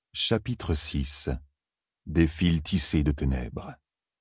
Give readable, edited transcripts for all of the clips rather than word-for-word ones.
Chapitre 6. Des fils tissés de ténèbres.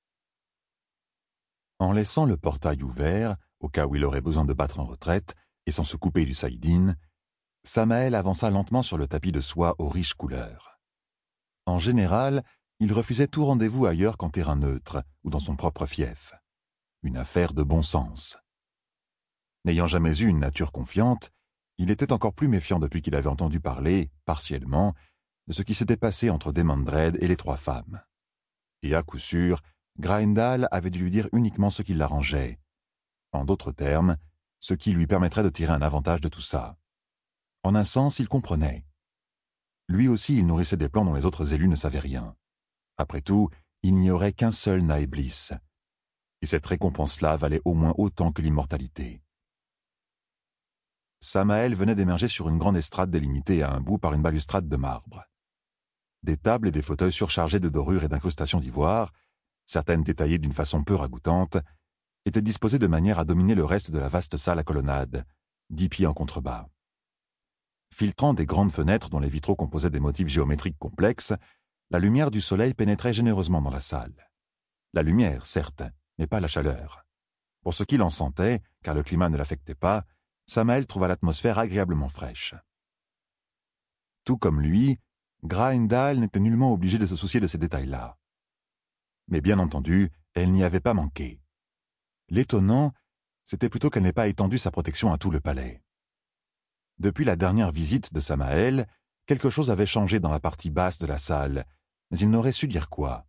En laissant le portail ouvert, au cas où il aurait besoin de battre en retraite, et sans se couper du saïdine, Samaël avança lentement sur le tapis de soie aux riches couleurs. En général, il refusait tout rendez-vous ailleurs qu'en terrain neutre ou dans son propre fief. Une affaire de bon sens. N'ayant jamais eu une nature confiante, il était encore plus méfiant depuis qu'il avait entendu parler, partiellement, de ce qui s'était passé entre Demandred et les trois femmes. Et à coup sûr, Graendal avait dû lui dire uniquement ce qui l'arrangeait. En d'autres termes, ce qui lui permettrait de tirer un avantage de tout ça. En un sens, il comprenait. Lui aussi, il nourrissait des plans dont les autres élus ne savaient rien. Après tout, il n'y aurait qu'un seul Naeblis. Et cette récompense-là valait au moins autant que l'immortalité. Samaël venait d'émerger sur une grande estrade délimitée à un bout par une balustrade de marbre. Des tables et des fauteuils surchargés de dorures et d'incrustations d'ivoire, certaines détaillées d'une façon peu ragoûtante, étaient disposés de manière à dominer le reste de la vaste salle à colonnade, 10 pieds en contrebas. Filtrant des grandes fenêtres dont les vitraux composaient des motifs géométriques complexes, la lumière du soleil pénétrait généreusement dans la salle. La lumière, certes, mais pas la chaleur. Pour ce qu'il en sentait, car le climat ne l'affectait pas, Samaël trouva l'atmosphère agréablement fraîche. Tout comme lui, Graendal n'était nullement obligé de se soucier de ces détails-là. Mais bien entendu, elle n'y avait pas manqué. L'étonnant, c'était plutôt qu'elle n'ait pas étendu sa protection à tout le palais. Depuis la dernière visite de Samaël, quelque chose avait changé dans la partie basse de la salle, mais il n'aurait su dire quoi.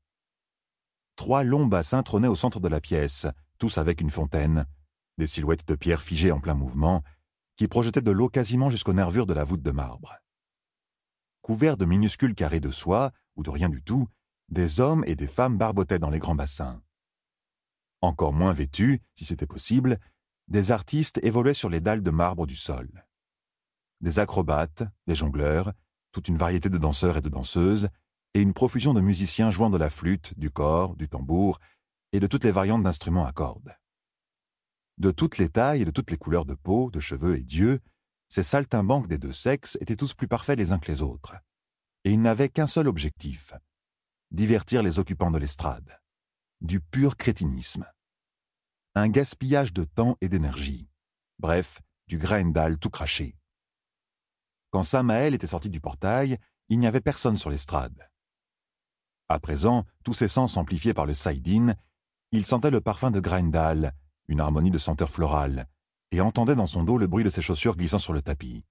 3 longs bassins trônaient au centre de la pièce, tous avec une fontaine, des silhouettes de pierre figées en plein mouvement, qui projetaient de l'eau quasiment jusqu'aux nervures de la voûte de marbre. Couverts de minuscules carrés de soie, ou de rien du tout, des hommes et des femmes barbotaient dans les grands bassins. Encore moins vêtus, si c'était possible, des artistes évoluaient sur les dalles de marbre du sol. Des acrobates, des jongleurs, toute une variété de danseurs et de danseuses, et une profusion de musiciens jouant de la flûte, du cor, du tambour, et de toutes les variantes d'instruments à cordes. De toutes les tailles et de toutes les couleurs de peau, de cheveux et d'yeux, ces saltimbanques des deux sexes étaient tous plus parfaits les uns que les autres. Et ils n'avaient qu'un seul objectif, divertir les occupants de l'estrade. Du pur crétinisme. Un gaspillage de temps et d'énergie. Bref, du Graendal tout craché. Quand Samaël était sorti du portail, il n'y avait personne sur l'estrade. À présent, tous ses sens amplifiés par le saïdine, il sentait le parfum de Graendal, une harmonie de senteurs florales, et entendait dans son dos le bruit de ses chaussures glissant sur le tapis.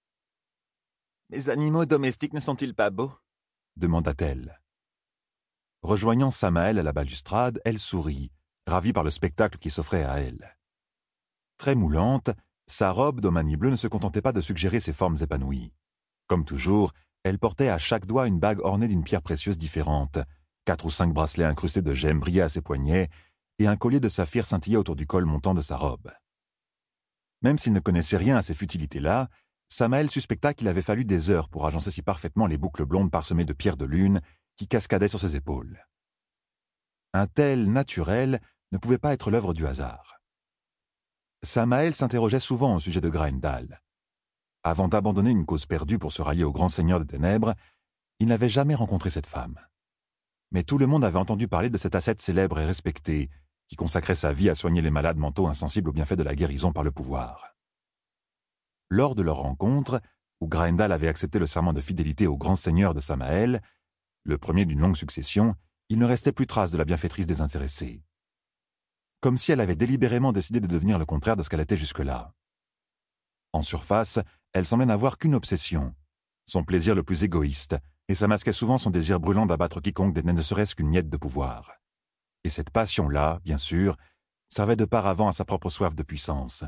« Mes animaux domestiques ne sont-ils pas beaux » demanda-t-elle. Rejoignant Samaël à la balustrade, elle sourit, ravie par le spectacle qui s'offrait à elle. Très moulante, sa robe d'omani bleu ne se contentait pas de suggérer ses formes épanouies. Comme toujours, elle portait à chaque doigt une bague ornée d'une pierre précieuse différente, 4 ou 5 bracelets incrustés de gemmes brillaient à ses poignets, et un collier de saphir scintillait autour du col montant de sa robe. Même s'il ne connaissait rien à ces futilités-là, Samaël suspecta qu'il avait fallu des heures pour agencer si parfaitement les boucles blondes parsemées de pierres de lune qui cascadaient sur ses épaules. Un tel naturel ne pouvait pas être l'œuvre du hasard. Samaël s'interrogeait souvent au sujet de Graendal. Avant d'abandonner une cause perdue pour se rallier au grand seigneur des ténèbres, il n'avait jamais rencontré cette femme. Mais tout le monde avait entendu parler de cet ascète célèbre et respecté, qui consacrait sa vie à soigner les malades mentaux insensibles aux bienfaits de la guérison par le pouvoir. Lors de leur rencontre, où Graendal avait accepté le serment de fidélité au grand seigneur de Samaël, le premier d'une longue succession, il ne restait plus trace de la bienfaitrice désintéressée. Comme si elle avait délibérément décidé de devenir le contraire de ce qu'elle était jusque-là. En surface, elle semblait n'avoir qu'une obsession, son plaisir le plus égoïste, et ça masquait souvent son désir brûlant d'abattre quiconque détenait ne serait-ce qu'une miette de pouvoir. Et cette passion-là, bien sûr, servait de paravent à sa propre soif de puissance.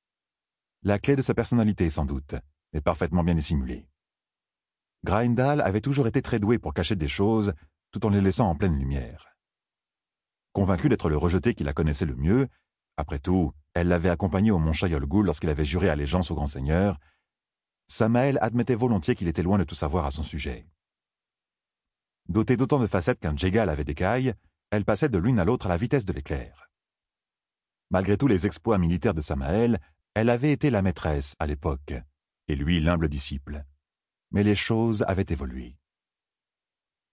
La clé de sa personnalité, sans doute, mais parfaitement bien dissimulée. Graendal avait toujours été très doué pour cacher des choses, tout en les laissant en pleine lumière. Convaincu d'être le rejeté qui la connaissait le mieux, après tout, elle l'avait accompagné au mont Chayol-Gul lorsqu'il avait juré allégeance au grand seigneur, Samaël admettait volontiers qu'il était loin de tout savoir à son sujet. Dotée d'autant de facettes qu'un djégal avait d'écailles, elle passait de l'une à l'autre à la vitesse de l'éclair. Malgré tous les exploits militaires de Samaël, elle avait été la maîtresse à l'époque, et lui l'humble disciple. Mais les choses avaient évolué.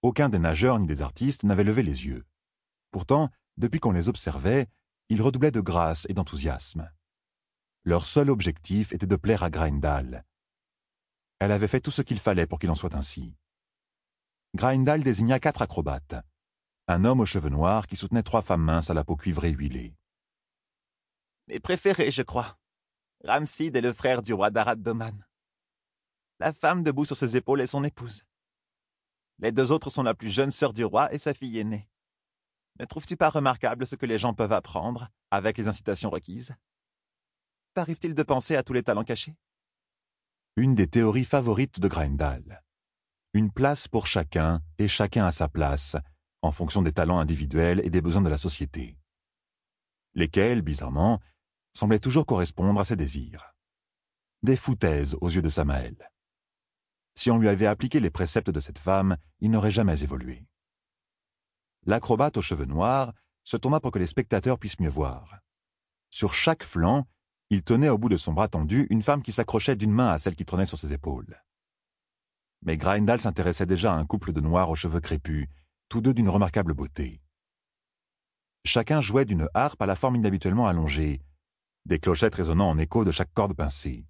Aucun des nageurs ni des artistes n'avait levé les yeux. Pourtant, depuis qu'on les observait, ils redoublaient de grâce et d'enthousiasme. Leur seul objectif était de plaire à Grindal. Elle avait fait tout ce qu'il fallait pour qu'il en soit ainsi. Grindal désigna 4 acrobates. Un homme aux cheveux noirs qui soutenait 3 femmes minces à la peau cuivrée huilée. Mes préférés, je crois. Ramsid est le frère du roi d'Arad Doman. La femme debout sur ses épaules est son épouse. Les 2 autres sont la plus jeune sœur du roi et sa fille aînée. Ne trouves-tu pas remarquable ce que les gens peuvent apprendre avec les incitations requises? T'arrive-t-il de penser à tous les talents cachés? Une des théories favorites de Grindal. Une place pour chacun et chacun à sa place, en fonction des talents individuels et des besoins de la société. Lesquels, bizarrement, semblaient toujours correspondre à ses désirs. Des foutaises aux yeux de Samael. Si on lui avait appliqué les préceptes de cette femme, il n'aurait jamais évolué. L'acrobate aux cheveux noirs se tourna pour que les spectateurs puissent mieux voir. Sur chaque flanc, il tenait au bout de son bras tendu une femme qui s'accrochait d'une main à celle qui trônait sur ses épaules. Mais Grindal s'intéressait déjà à un couple de noirs aux cheveux crépus, tous 2 d'une remarquable beauté. Chacun jouait d'une harpe à la forme inhabituellement allongée, des clochettes résonnant en écho de chaque corde pincée.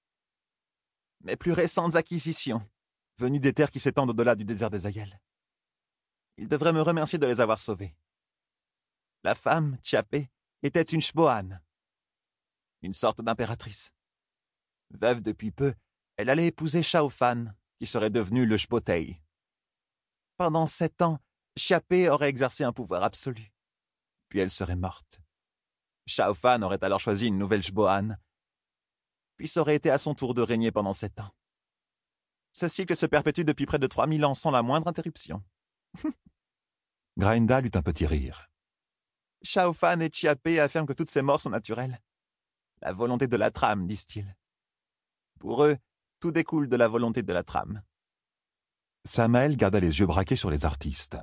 Mes plus récentes acquisitions, venues des terres qui s'étendent au-delà du désert des Aïels. Ils devraient me remercier de les avoir sauvés. La femme, Tchapé, était une Shboan, une sorte d'impératrice. Veuve depuis peu, elle allait épouser Shaofan, qui serait devenu le Shpotei. Pendant 7 ans, Tchapé aurait exercé un pouvoir absolu. Puis elle serait morte. Shaofan aurait alors choisi une nouvelle Shboan, puis ça aurait été à son tour de régner pendant 7 ans. Ce cycle se perpétue depuis près de 3000 ans sans la moindre interruption. Grindal eut un petit rire. Shaofan et Tchapé affirment que toutes ces morts sont naturelles. La volonté de la trame, disent-ils. Pour eux, tout découle de la volonté de la trame. Samael garda les yeux braqués sur les artistes.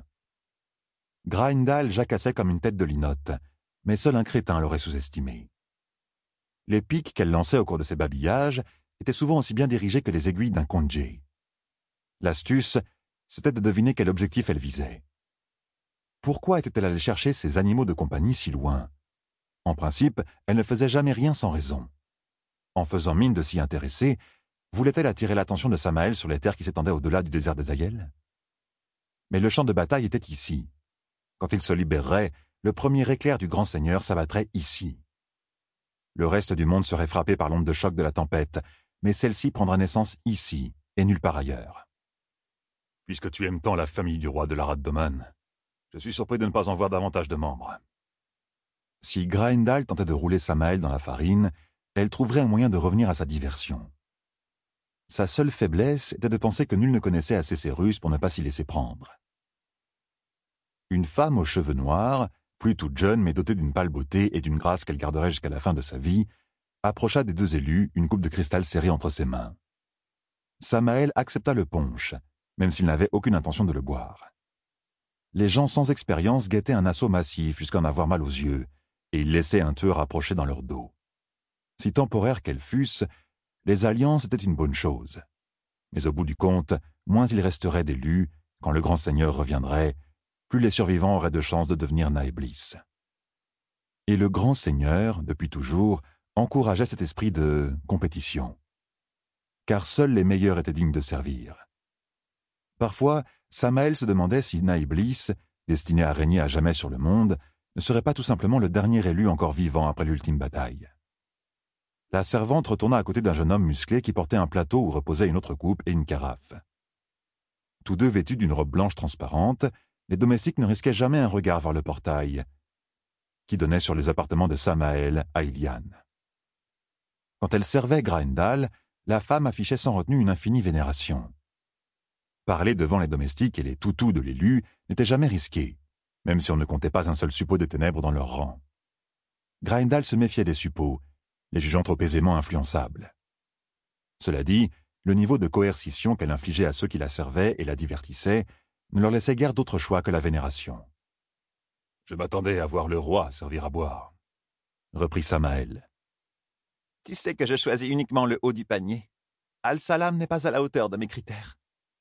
Grindal jacassait comme une tête de linotte, mais seul un crétin l'aurait sous-estimé. Les piques qu'elle lançait au cours de ses babillages étaient souvent aussi bien dirigées que les aiguilles d'un kondjé. L'astuce, c'était de deviner quel objectif elle visait. Pourquoi était-elle allée chercher ces animaux de compagnie si loin? En principe, elle ne faisait jamais rien sans raison. En faisant mine de s'y intéresser, voulait-elle attirer l'attention de Samael sur les terres qui s'étendaient au-delà du désert des Aïels? Mais le champ de bataille était ici. Quand il se libérerait, le premier éclair du grand seigneur s'abattrait ici. Le reste du monde serait frappé par l'onde de choc de la tempête, mais celle-ci prendra naissance ici, et nulle part ailleurs. Puisque tu aimes tant la famille du roi de l'Arad Doman, je suis surpris de ne pas en voir davantage de membres. Si Grindal tentait de rouler Samael dans la farine, elle trouverait un moyen de revenir à sa diversion. Sa seule faiblesse était de penser que nul ne connaissait assez ses ruses pour ne pas s'y laisser prendre. Une femme aux cheveux noirs, plus toute jeune mais dotée d'une pâle beauté et d'une grâce qu'elle garderait jusqu'à la fin de sa vie, approcha des 2 élus, une coupe de cristal serrée entre ses mains. Samael accepta le punch, même s'il n'avait aucune intention de le boire. Les gens sans expérience guettaient un assaut massif jusqu'à en avoir mal aux yeux, et ils laissaient un tueur approcher dans leur dos. Si temporaires qu'elles fussent, les alliances étaient une bonne chose. Mais au bout du compte, moins il resterait d'élus, quand le grand seigneur reviendrait, plus les survivants auraient de chances de devenir Naeblis. Et le grand seigneur, depuis toujours, encourageait cet esprit de compétition. Car seuls les meilleurs étaient dignes de servir. Parfois, Samael se demandait si Naeblis, destiné à régner à jamais sur le monde, ne serait pas tout simplement le dernier élu encore vivant après l'ultime bataille. La servante retourna à côté d'un jeune homme musclé qui portait un plateau où reposait une autre coupe et une carafe. Tous 2 vêtus d'une robe blanche transparente, les domestiques ne risquaient jamais un regard vers le portail, qui donnait sur les appartements de Samael à Ilian. Quand elle servait Grindal, la femme affichait sans retenue une infinie vénération. Parler devant les domestiques et les toutous de l'élu n'était jamais risqué, même si on ne comptait pas un seul suppôt des ténèbres dans leur rang. Grindal se méfiait des suppôts, les jugeant trop aisément influençables. Cela dit, le niveau de coercition qu'elle infligeait à ceux qui la servaient et la divertissaient ne leur laissait guère d'autre choix que la vénération. « Je m'attendais à voir le roi servir à boire, » reprit Samael. « Tu sais que je choisis uniquement le haut du panier. Al-Salam n'est pas à la hauteur de mes critères. »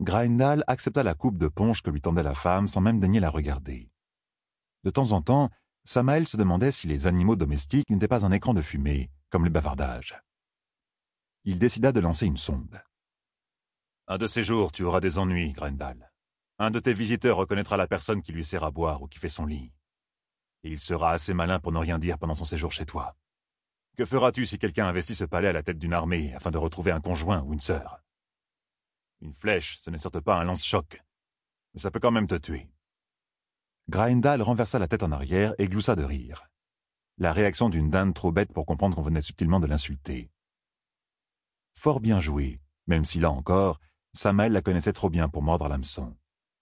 Grindal accepta la coupe de punch que lui tendait la femme sans même daigner la regarder. De temps en temps, Samael se demandait si les animaux domestiques n'étaient pas un écran de fumée, comme le bavardage. Il décida de lancer une sonde. « Un de ces jours, tu auras des ennuis, Grindal. Un de tes visiteurs reconnaîtra la personne qui lui sert à boire ou qui fait son lit. Et il sera assez malin pour ne rien dire pendant son séjour chez toi. Que feras-tu si quelqu'un investit ce palais à la tête d'une armée afin de retrouver un conjoint ou une sœur? Une flèche, ce n'est certes pas un lance-choc, mais ça peut quand même te tuer. » Grindal renversa la tête en arrière et gloussa de rire. La réaction d'une dinde trop bête pour comprendre qu'on venait subtilement de l'insulter. Fort bien joué, même si là encore, Samael la connaissait trop bien pour mordre à l'hameçon.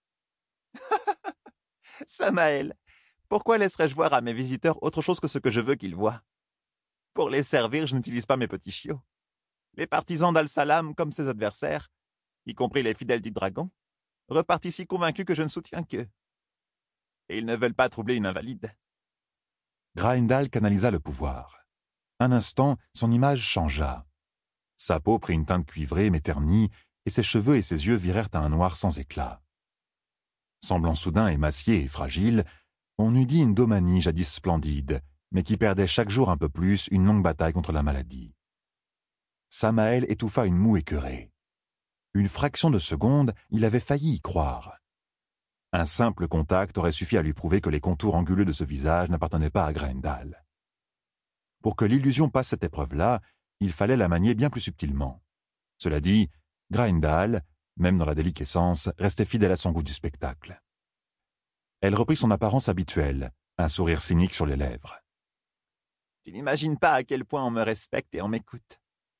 Samael, pourquoi laisserais-je voir à mes visiteurs autre chose que ce que je veux qu'ils voient? Pour les servir, je n'utilise pas mes petits chiots. Les partisans d'Al-Salam, comme ses adversaires, y compris les fidèles du dragon, repartent ici convaincus que je ne soutiens qu'eux. Et ils ne veulent pas troubler une invalide. Grindal canalisa le pouvoir. Un instant, son image changea. Sa peau prit une teinte cuivrée mais ternie, et ses cheveux et ses yeux virèrent à un noir sans éclat. Semblant soudain émacié et fragile, on eût dit une Domanie jadis splendide, mais qui perdait chaque jour un peu plus une longue bataille contre la maladie. Samael étouffa une moue écœurée. Une fraction de seconde, il avait failli y croire. Un simple contact aurait suffi à lui prouver que les contours anguleux de ce visage n'appartenaient pas à Grindal. Pour que l'illusion passe cette épreuve-là, il fallait la manier bien plus subtilement. Cela dit, Grindal, même dans la déliquescence, restait fidèle à son goût du spectacle. Elle reprit son apparence habituelle, un sourire cynique sur les lèvres. « Tu n'imagines pas à quel point on me respecte et on m'écoute. »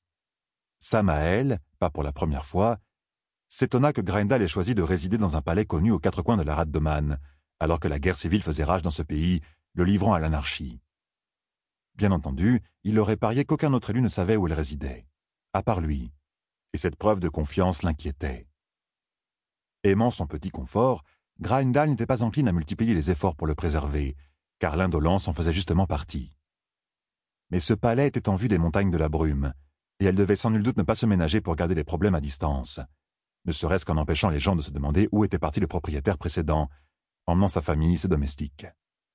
Samael, pas pour la première fois, s'étonna que Grindal ait choisi de résider dans un palais connu aux quatre coins de la Rade de Man, alors que la guerre civile faisait rage dans ce pays, le livrant à l'anarchie. Bien entendu, il aurait parié qu'aucun autre élu ne savait où elle résidait, à part lui, et cette preuve de confiance l'inquiétait. Aimant son petit confort, Grindal n'était pas encline à multiplier les efforts pour le préserver, car l'indolence en faisait justement partie. Mais ce palais était en vue des montagnes de la brume, et elle devait sans nul doute ne pas se ménager pour garder les problèmes à distance, ne serait-ce qu'en empêchant les gens de se demander où était parti le propriétaire précédent, emmenant sa famille et ses domestiques.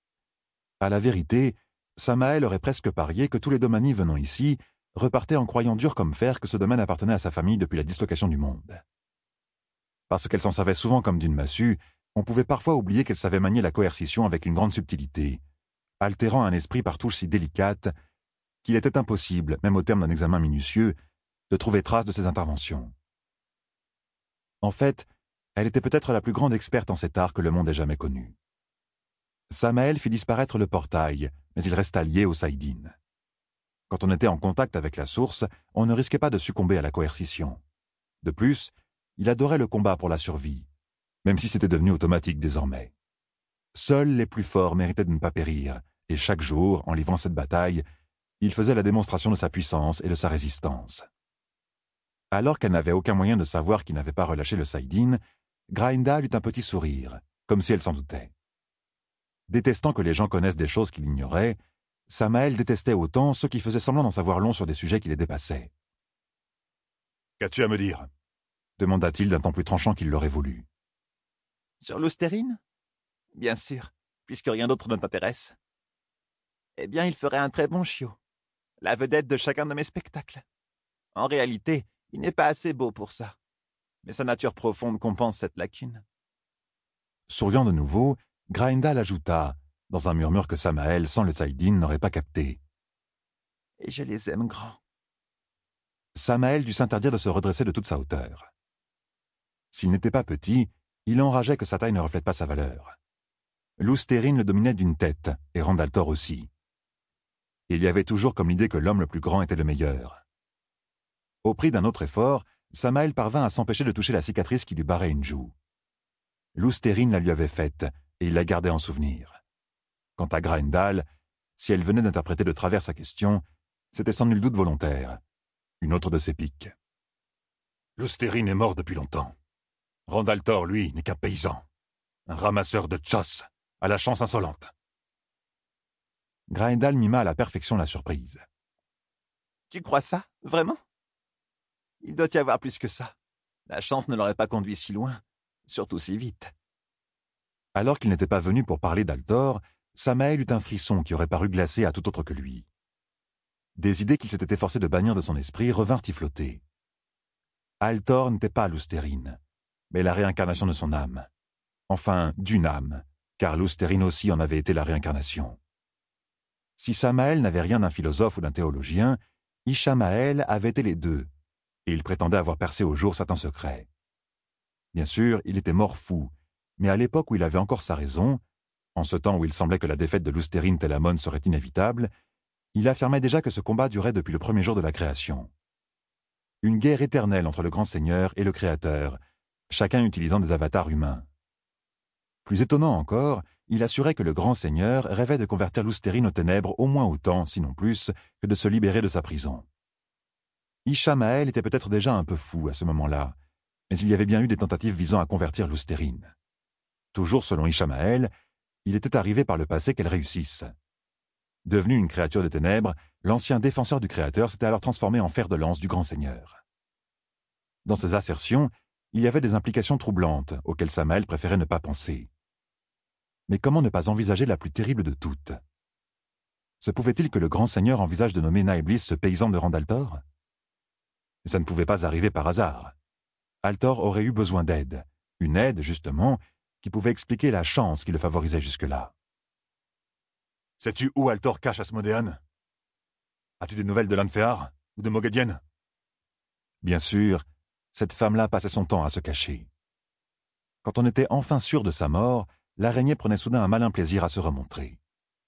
À la vérité, Samael aurait presque parié que tous les Domani venant ici repartaient en croyant dur comme fer que ce domaine appartenait à sa famille depuis la dislocation du monde. Parce qu'elle s'en savait souvent comme d'une massue, on pouvait parfois oublier qu'elle savait manier la coercition avec une grande subtilité, altérant un esprit par touches si délicates qu'il était impossible, même au terme d'un examen minutieux, de trouver trace de ses interventions. En fait, elle était peut-être la plus grande experte en cet art que le monde ait jamais connu. Samael fit disparaître le portail, mais il resta lié au Saïdine. Quand on était en contact avec la source, on ne risquait pas de succomber à la coercition. De plus, il adorait le combat pour la survie, même si c'était devenu automatique désormais. Seuls les plus forts méritaient de ne pas périr, et chaque jour, en livrant cette bataille, il faisait la démonstration de sa puissance et de sa résistance. Alors qu'elle n'avait aucun moyen de savoir qu'il n'avait pas relâché le Saïdine, Grindal eut un petit sourire, comme si elle s'en doutait. Détestant que les gens connaissent des choses qu'il ignorait, Samael détestait autant ceux qui faisaient semblant d'en savoir long sur des sujets qui les dépassaient. « Qu'as-tu à me dire » demanda-t-il d'un ton plus tranchant qu'il l'aurait voulu. « Sur l'Oustérine? Bien sûr, puisque rien d'autre ne t'intéresse. Eh bien, il ferait un très bon chiot, la vedette de chacun de mes spectacles. En réalité, il n'est pas assez beau pour ça, mais sa nature profonde compense cette lacune. » Souriant de nouveau, Grindal ajouta, dans un murmure que Samael, sans le Saïdine, n'aurait pas capté. « Et je les aime grands. » Samael dut s'interdire de se redresser de toute sa hauteur. S'il n'était pas petit, il enrageait que sa taille ne reflète pas sa valeur. L'Oustérine le dominait d'une tête, et Randaltor aussi. Il y avait toujours comme l'idée que l'homme le plus grand était le meilleur. Au prix d'un autre effort, Samael parvint à s'empêcher de toucher la cicatrice qui lui barrait une joue. L'Oustérine la lui avait faite, et il la gardait en souvenir. Quant à Grindal, si elle venait d'interpréter de travers sa question, c'était sans nul doute volontaire. Une autre de ses piques. L'Oustérine est mort depuis longtemps. Randaltor, lui, n'est qu'un paysan. Un ramasseur de chasse, à la chance insolente. Grindal mima à la perfection la surprise. « Tu crois ça, vraiment? Il doit y avoir plus que ça. La chance ne l'aurait pas conduit si loin, surtout si vite. Alors qu'il n'était pas venu pour parler d'Altor, Samael eut un frisson qui aurait paru glacé à tout autre que lui. Des idées qu'il s'était efforcé de bannir de son esprit revinrent y flotter. Altor n'était pas Lousterine, mais la réincarnation de son âme. Enfin, d'une âme, car Lousterine aussi en avait été la réincarnation. Si Samael n'avait rien d'un philosophe ou d'un théologien, Ishamael avait été les deux, et il prétendait avoir percé au jour certains secrets. Bien sûr, il était mort fou, mais à l'époque où il avait encore sa raison, en ce temps où il semblait que la défaite de Lousterine Telamon serait inévitable, il affirmait déjà que ce combat durait depuis le premier jour de la création. Une guerre éternelle entre le Grand Seigneur et le Créateur, chacun utilisant des avatars humains. Plus étonnant encore, il assurait que le Grand Seigneur rêvait de convertir Lousterine aux ténèbres au moins autant, sinon plus, que de se libérer de sa prison. Ishamael était peut-être déjà un peu fou à ce moment-là, mais il y avait bien eu des tentatives visant à convertir Lousterine. Toujours selon Ishamael, il était arrivé par le passé qu'elle réussisse. Devenu une créature des ténèbres, l'ancien défenseur du Créateur s'était alors transformé en fer de lance du Grand Seigneur. Dans ces assertions, il y avait des implications troublantes auxquelles Samael préférait ne pas penser. Mais comment ne pas envisager la plus terrible de toutes? Se pouvait-il que le Grand Seigneur envisage de nommer Naeblis ce paysan de Randaltor? Mais ça ne pouvait pas arriver par hasard. Altor aurait eu besoin d'aide, une aide, justement, qui pouvait expliquer la chance qui le favorisait jusque-là. « Sais-tu où Altor cache Asmodéane? As-tu des nouvelles de Lanfear ou de Moghedien ?» Bien sûr, cette femme-là passait son temps à se cacher. Quand on était enfin sûr de sa mort, l'araignée prenait soudain un malin plaisir à se remontrer.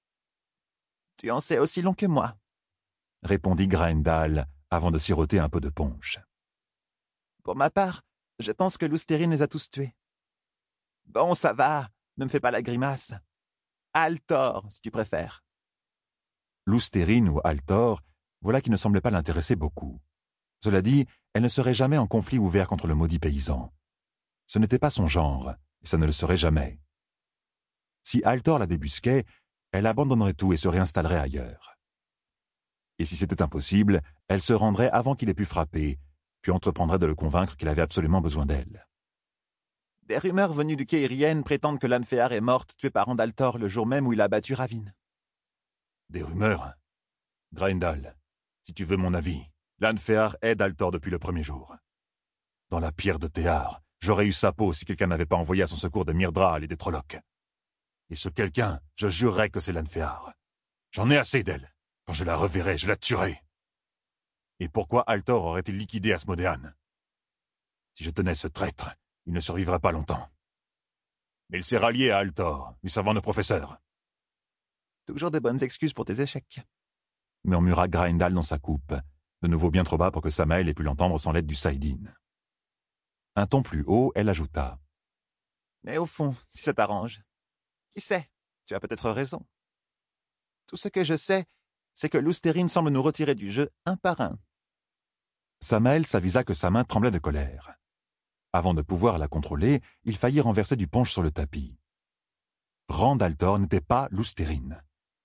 « Tu en sais aussi long que moi, » répondit Graendal, avant de siroter un peu de punch. « Pour ma part, je pense que Lousterine les a tous tués. »« Bon, ça va, ne me fais pas la grimace. Altor, si tu préfères. » Lousterine ou Altor, voilà qui ne semblait pas l'intéresser beaucoup. Cela dit, elle ne serait jamais en conflit ouvert contre le maudit paysan. Ce n'était pas son genre, et ça ne le serait jamais. Si Altor la débusquait, elle abandonnerait tout et se réinstallerait ailleurs. Et si c'était impossible, elle se rendrait avant qu'il ait pu frapper, puis entreprendrait de le convaincre qu'il avait absolument besoin d'elle. Des rumeurs venues du Keirien prétendent que Lanfear est morte tuée par Randaltor le jour même où il a battu Ravine. Des rumeurs? Graendal, si tu veux mon avis, Lanfear aide Altor depuis le premier jour. Dans la pierre de Théar, j'aurais eu sa peau si quelqu'un n'avait pas envoyé à son secours des Myrddraal et des Trollocs. Et ce quelqu'un, je jurerais que c'est Lanfear. J'en ai assez d'elle. Quand je la reverrai, je la tuerai. Et pourquoi Altor aurait-il liquidé Asmodéane? Si je tenais ce traître, il ne survivrait pas longtemps. Mais il s'est rallié à Altor, lui servant de professeur. Toujours de bonnes excuses pour tes échecs, murmura Graendal dans sa coupe, de nouveau bien trop bas pour que Samael ait pu l'entendre sans l'aide du Saïdin. Un ton plus haut, elle ajouta. Mais au fond, si ça t'arrange, qui sait, tu as peut-être raison. Tout ce que je sais, c'est que Lousterine semble nous retirer du jeu un par un. Samael s'avisa que sa main tremblait de colère. Avant de pouvoir la contrôler, il faillit renverser du punch sur le tapis. Randaltor n'était pas Lousterine.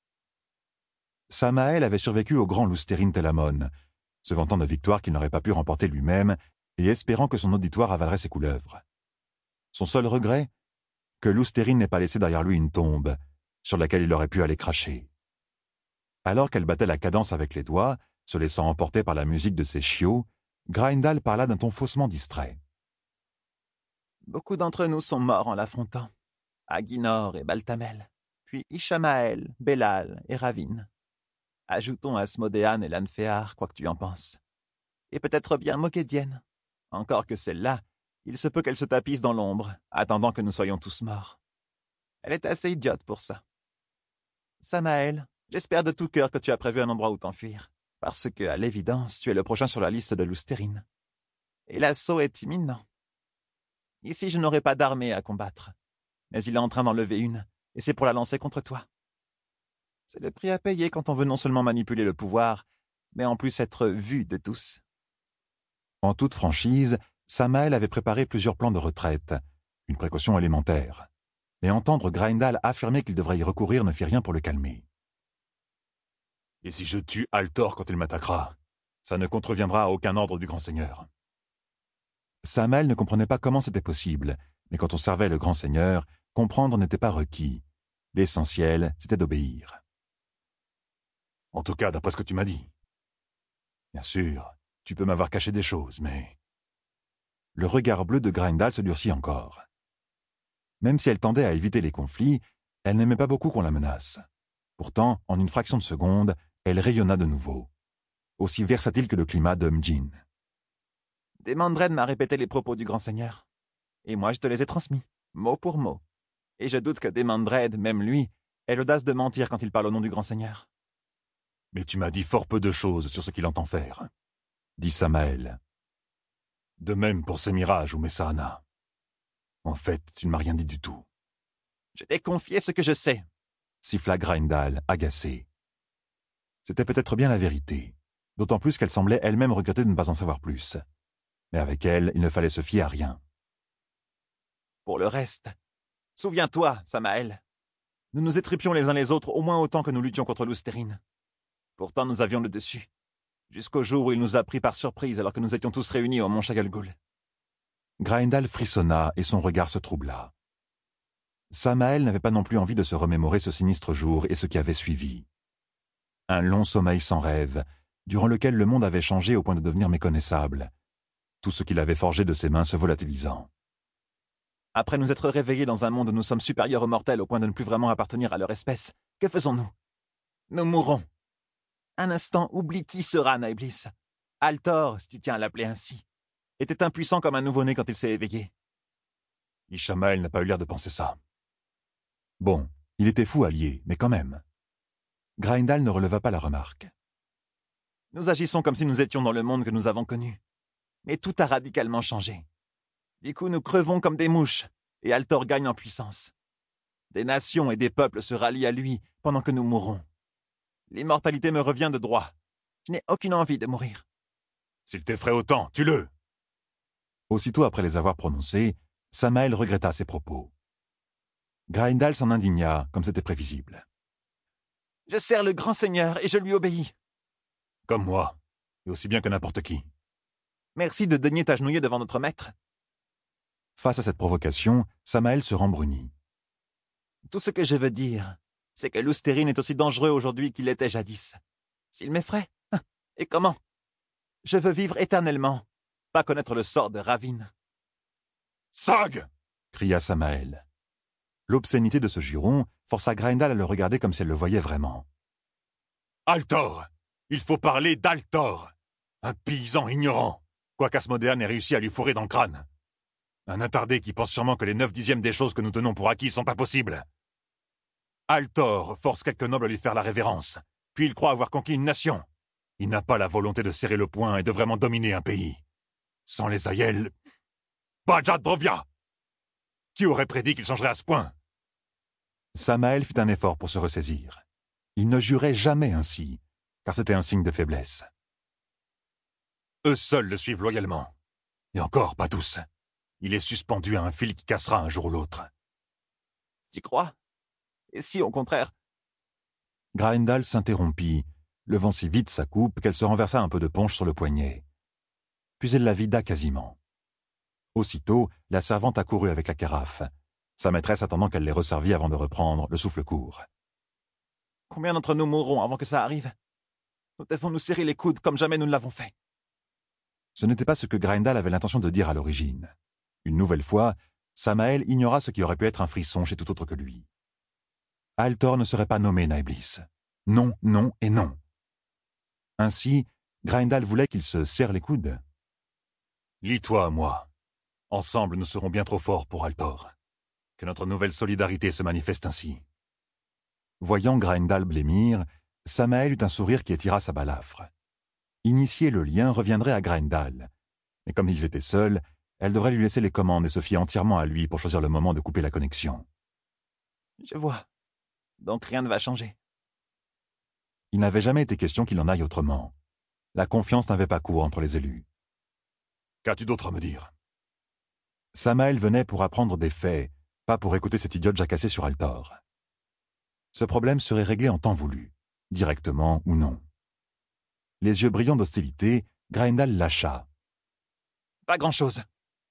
Samael avait survécu au grand Lousterine Telamon, se vantant de victoires qu'il n'aurait pas pu remporter lui-même et espérant que son auditoire avalerait ses couleuvres. Son seul regret? Que Lousterine n'ait pas laissé derrière lui une tombe, sur laquelle il aurait pu aller cracher. Alors qu'elle battait la cadence avec les doigts, se laissant emporter par la musique de ses chiots, Graendal parla d'un ton faussement distrait. Beaucoup d'entre nous sont morts en l'affrontant. Aguinor et Baltamel, puis Ishamael, Bélal et Ravine. Ajoutons Asmodéane et Lanfear, quoi que tu en penses. Et peut-être bien Moghedien. Encore que celle-là, il se peut qu'elle se tapisse dans l'ombre, attendant que nous soyons tous morts. Elle est assez idiote pour ça. Samael, j'espère de tout cœur que tu as prévu un endroit où t'enfuir, parce que, à l'évidence, tu es le prochain sur la liste de Lousterine. Et l'assaut est imminent. Ici, je n'aurai pas d'armée à combattre, mais il est en train d'en lever une, et c'est pour la lancer contre toi. C'est le prix à payer quand on veut non seulement manipuler le pouvoir, mais en plus être vu de tous. En toute franchise, Samael avait préparé plusieurs plans de retraite, une précaution élémentaire. Mais entendre Graendal affirmer qu'il devrait y recourir ne fit rien pour le calmer. « Et si je tue Altor quand il m'attaquera, ça ne contreviendra à aucun ordre du Grand Seigneur. » Samael ne comprenait pas comment c'était possible, mais quand on servait le grand seigneur, comprendre n'était pas requis. L'essentiel, c'était d'obéir. En tout cas, d'après ce que tu m'as dit. Bien sûr, tu peux m'avoir caché des choses, mais... Le regard bleu de Grindal se durcit encore. Même si elle tendait à éviter les conflits, elle n'aimait pas beaucoup qu'on la menace. Pourtant, en une fraction de seconde, elle rayonna de nouveau. Aussi versatile que le climat de Mjin. Demandred m'a répété les propos du grand seigneur. Et moi, je te les ai transmis, mot pour mot. Et je doute que Demandred, même lui, ait l'audace de mentir quand il parle au nom du grand seigneur. Mais tu m'as dit fort peu de choses sur ce qu'il entend faire, dit Samael. De même pour ses mirages ou Messana. En fait, tu ne m'as rien dit du tout. Je t'ai confié ce que je sais, siffla Grindal, agacé. C'était peut-être bien la vérité, d'autant plus qu'elle semblait elle-même regretter de ne pas en savoir plus. Mais avec elle, il ne fallait se fier à rien. Pour le reste, souviens-toi, Samael, nous nous étripions les uns les autres au moins autant que nous luttions contre l'Oustérine. Pourtant, nous avions le dessus, jusqu'au jour où il nous a pris par surprise alors que nous étions tous réunis au mont Chagalgoul. Grindal frissonna et son regard se troubla. Samael n'avait pas non plus envie de se remémorer ce sinistre jour et ce qui avait suivi. Un long sommeil sans rêve, durant lequel le monde avait changé au point de devenir méconnaissable, tout ce qu'il avait forgé de ses mains se volatilisant. Après nous être réveillés dans un monde où nous sommes supérieurs aux mortels au point de ne plus vraiment appartenir à leur espèce, que faisons-nous? Nous mourrons. Un instant, oublie qui sera Naiblis. Altor, si tu tiens à l'appeler ainsi, était impuissant comme un nouveau-né quand il s'est éveillé. Ishamael n'a pas eu l'air de penser ça. Bon, il était fou allié, mais quand même. Grindal ne releva pas la remarque. Nous agissons comme si nous étions dans le monde que nous avons connu. Mais tout a radicalement changé. Du coup, nous crevons comme des mouches, et Altor gagne en puissance. Des nations et des peuples se rallient à lui pendant que nous mourrons. L'immortalité me revient de droit. Je n'ai aucune envie de mourir. S'il t'effraie autant, tue-le. Aussitôt après les avoir prononcés, Samael regretta ses propos. Grindal s'en indigna, comme c'était prévisible. Je sers le grand seigneur et je lui obéis. Comme moi, et aussi bien que n'importe qui. Merci de daigner t'agenouiller devant notre maître. Face à cette provocation, Samael se rembrunit. Tout ce que je veux dire, c'est que l'Oustérine est aussi dangereux aujourd'hui qu'il l'était jadis. S'il m'effraie, et comment? Je veux vivre éternellement, pas connaître le sort de Ravine. Sag! Cria Samael. L'obscénité de ce juron força Grindal à le regarder comme si elle le voyait vraiment. Altor! Il faut parler d'Altor! Un paysan ignorant, quoique Asmodéane ait réussi à lui fourrer dans le crâne. Un attardé qui pense sûrement que les 9/10 des choses que nous tenons pour acquis sont impossibles. Altor force quelques nobles à lui faire la révérence, puis il croit avoir conquis une nation. Il n'a pas la volonté de serrer le poing et de vraiment dominer un pays. Sans les Aiel... Bajad Brovia! Qui aurait prédit qu'il changerait à ce point? Samael fit un effort pour se ressaisir. Il ne jurait jamais ainsi, car c'était un signe de faiblesse. Eux seuls le suivent loyalement. Et encore, pas tous. Il est suspendu à un fil qui cassera un jour ou l'autre. Tu crois? Et si, au contraire? Grindal s'interrompit, levant si vite sa coupe qu'elle se renversa un peu de punch sur le poignet. Puis elle la vida quasiment. Aussitôt, la servante accourut avec la carafe, sa maîtresse attendant qu'elle les resservît avant de reprendre, le souffle court. Combien d'entre nous mourront avant que ça arrive? Nous devons nous serrer les coudes comme jamais nous ne l'avons fait. Ce n'était pas ce que Grindal avait l'intention de dire à l'origine. Une nouvelle fois, Samael ignora ce qui aurait pu être un frisson chez tout autre que lui. Altor ne serait pas nommé Naiblis. Non, non et non. Ainsi, Grindal voulait qu'il se serre les coudes. Lie-toi à moi. Ensemble, nous serons bien trop forts pour Altor. Que notre nouvelle solidarité se manifeste ainsi. Voyant Grindal blêmir, Samael eut un sourire qui étira sa balafre. Initier le lien reviendrait à Grindal. Mais comme ils étaient seuls, elle devrait lui laisser les commandes et se fier entièrement à lui pour choisir le moment de couper la connexion. Je vois. Donc rien ne va changer. Il n'avait jamais été question qu'il en aille autrement. La confiance n'avait pas cours entre les élus. Qu'as-tu d'autre à me dire? Samael venait pour apprendre des faits, pas pour écouter cette idiote jacasser sur Altor. Ce problème serait réglé en temps voulu, directement ou non. Les yeux brillants d'hostilité, Grindal lâcha. Pas grand-chose.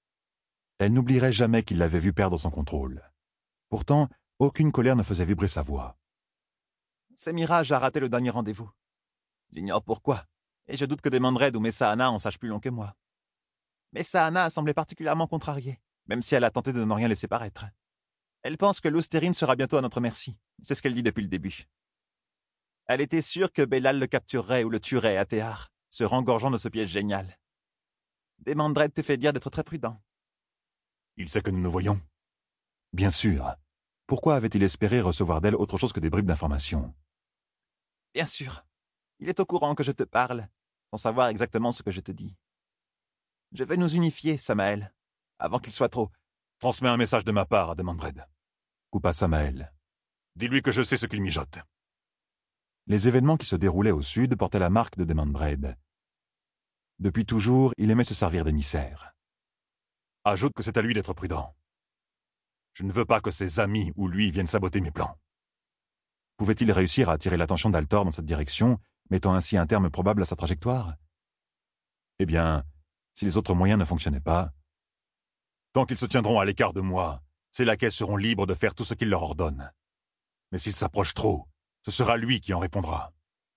Elle n'oublierait jamais qu'il l'avait vu perdre son contrôle. Pourtant, aucune colère ne faisait vibrer sa voix. Semiraj a raté le dernier rendez-vous. J'ignore pourquoi, et je doute que Demandred ou Messaana en sachent plus long que moi. Messaana semblait particulièrement contrariée, même si elle a tenté de ne rien laisser paraître. Elle pense que l'Oustérine sera bientôt à notre merci. C'est ce qu'elle dit depuis le début. Elle était sûre que Bélal le capturerait ou le tuerait à Théar, se rengorgeant de ce piège génial. Demandred te fait dire d'être très prudent. Il sait que nous nous voyons. Bien sûr. Pourquoi avait-il espéré recevoir d'elle autre chose que des bribes d'informations? Bien sûr. Il est au courant que je te parle, sans savoir exactement ce que je te dis. Je veux nous unifier, Samael, avant qu'il soit trop. Transmets un message de ma part à Demandred. Coupa Samael. Dis-lui que je sais ce qu'il mijote. Les événements qui se déroulaient au sud portaient la marque de Demandred. Depuis toujours, il aimait se servir d'émissaire. Ajoute que c'est à lui d'être prudent. Je ne veux pas que ses amis ou lui viennent saboter mes plans. Pouvait-il réussir à attirer l'attention d'Altor dans cette direction, mettant ainsi un terme probable à sa trajectoire? Eh bien, si les autres moyens ne fonctionnaient pas, tant qu'ils se tiendront à l'écart de moi, ces laquais seront libres de faire tout ce qu'il leur ordonne. Mais s'ils s'approchent trop, ce sera lui qui en répondra.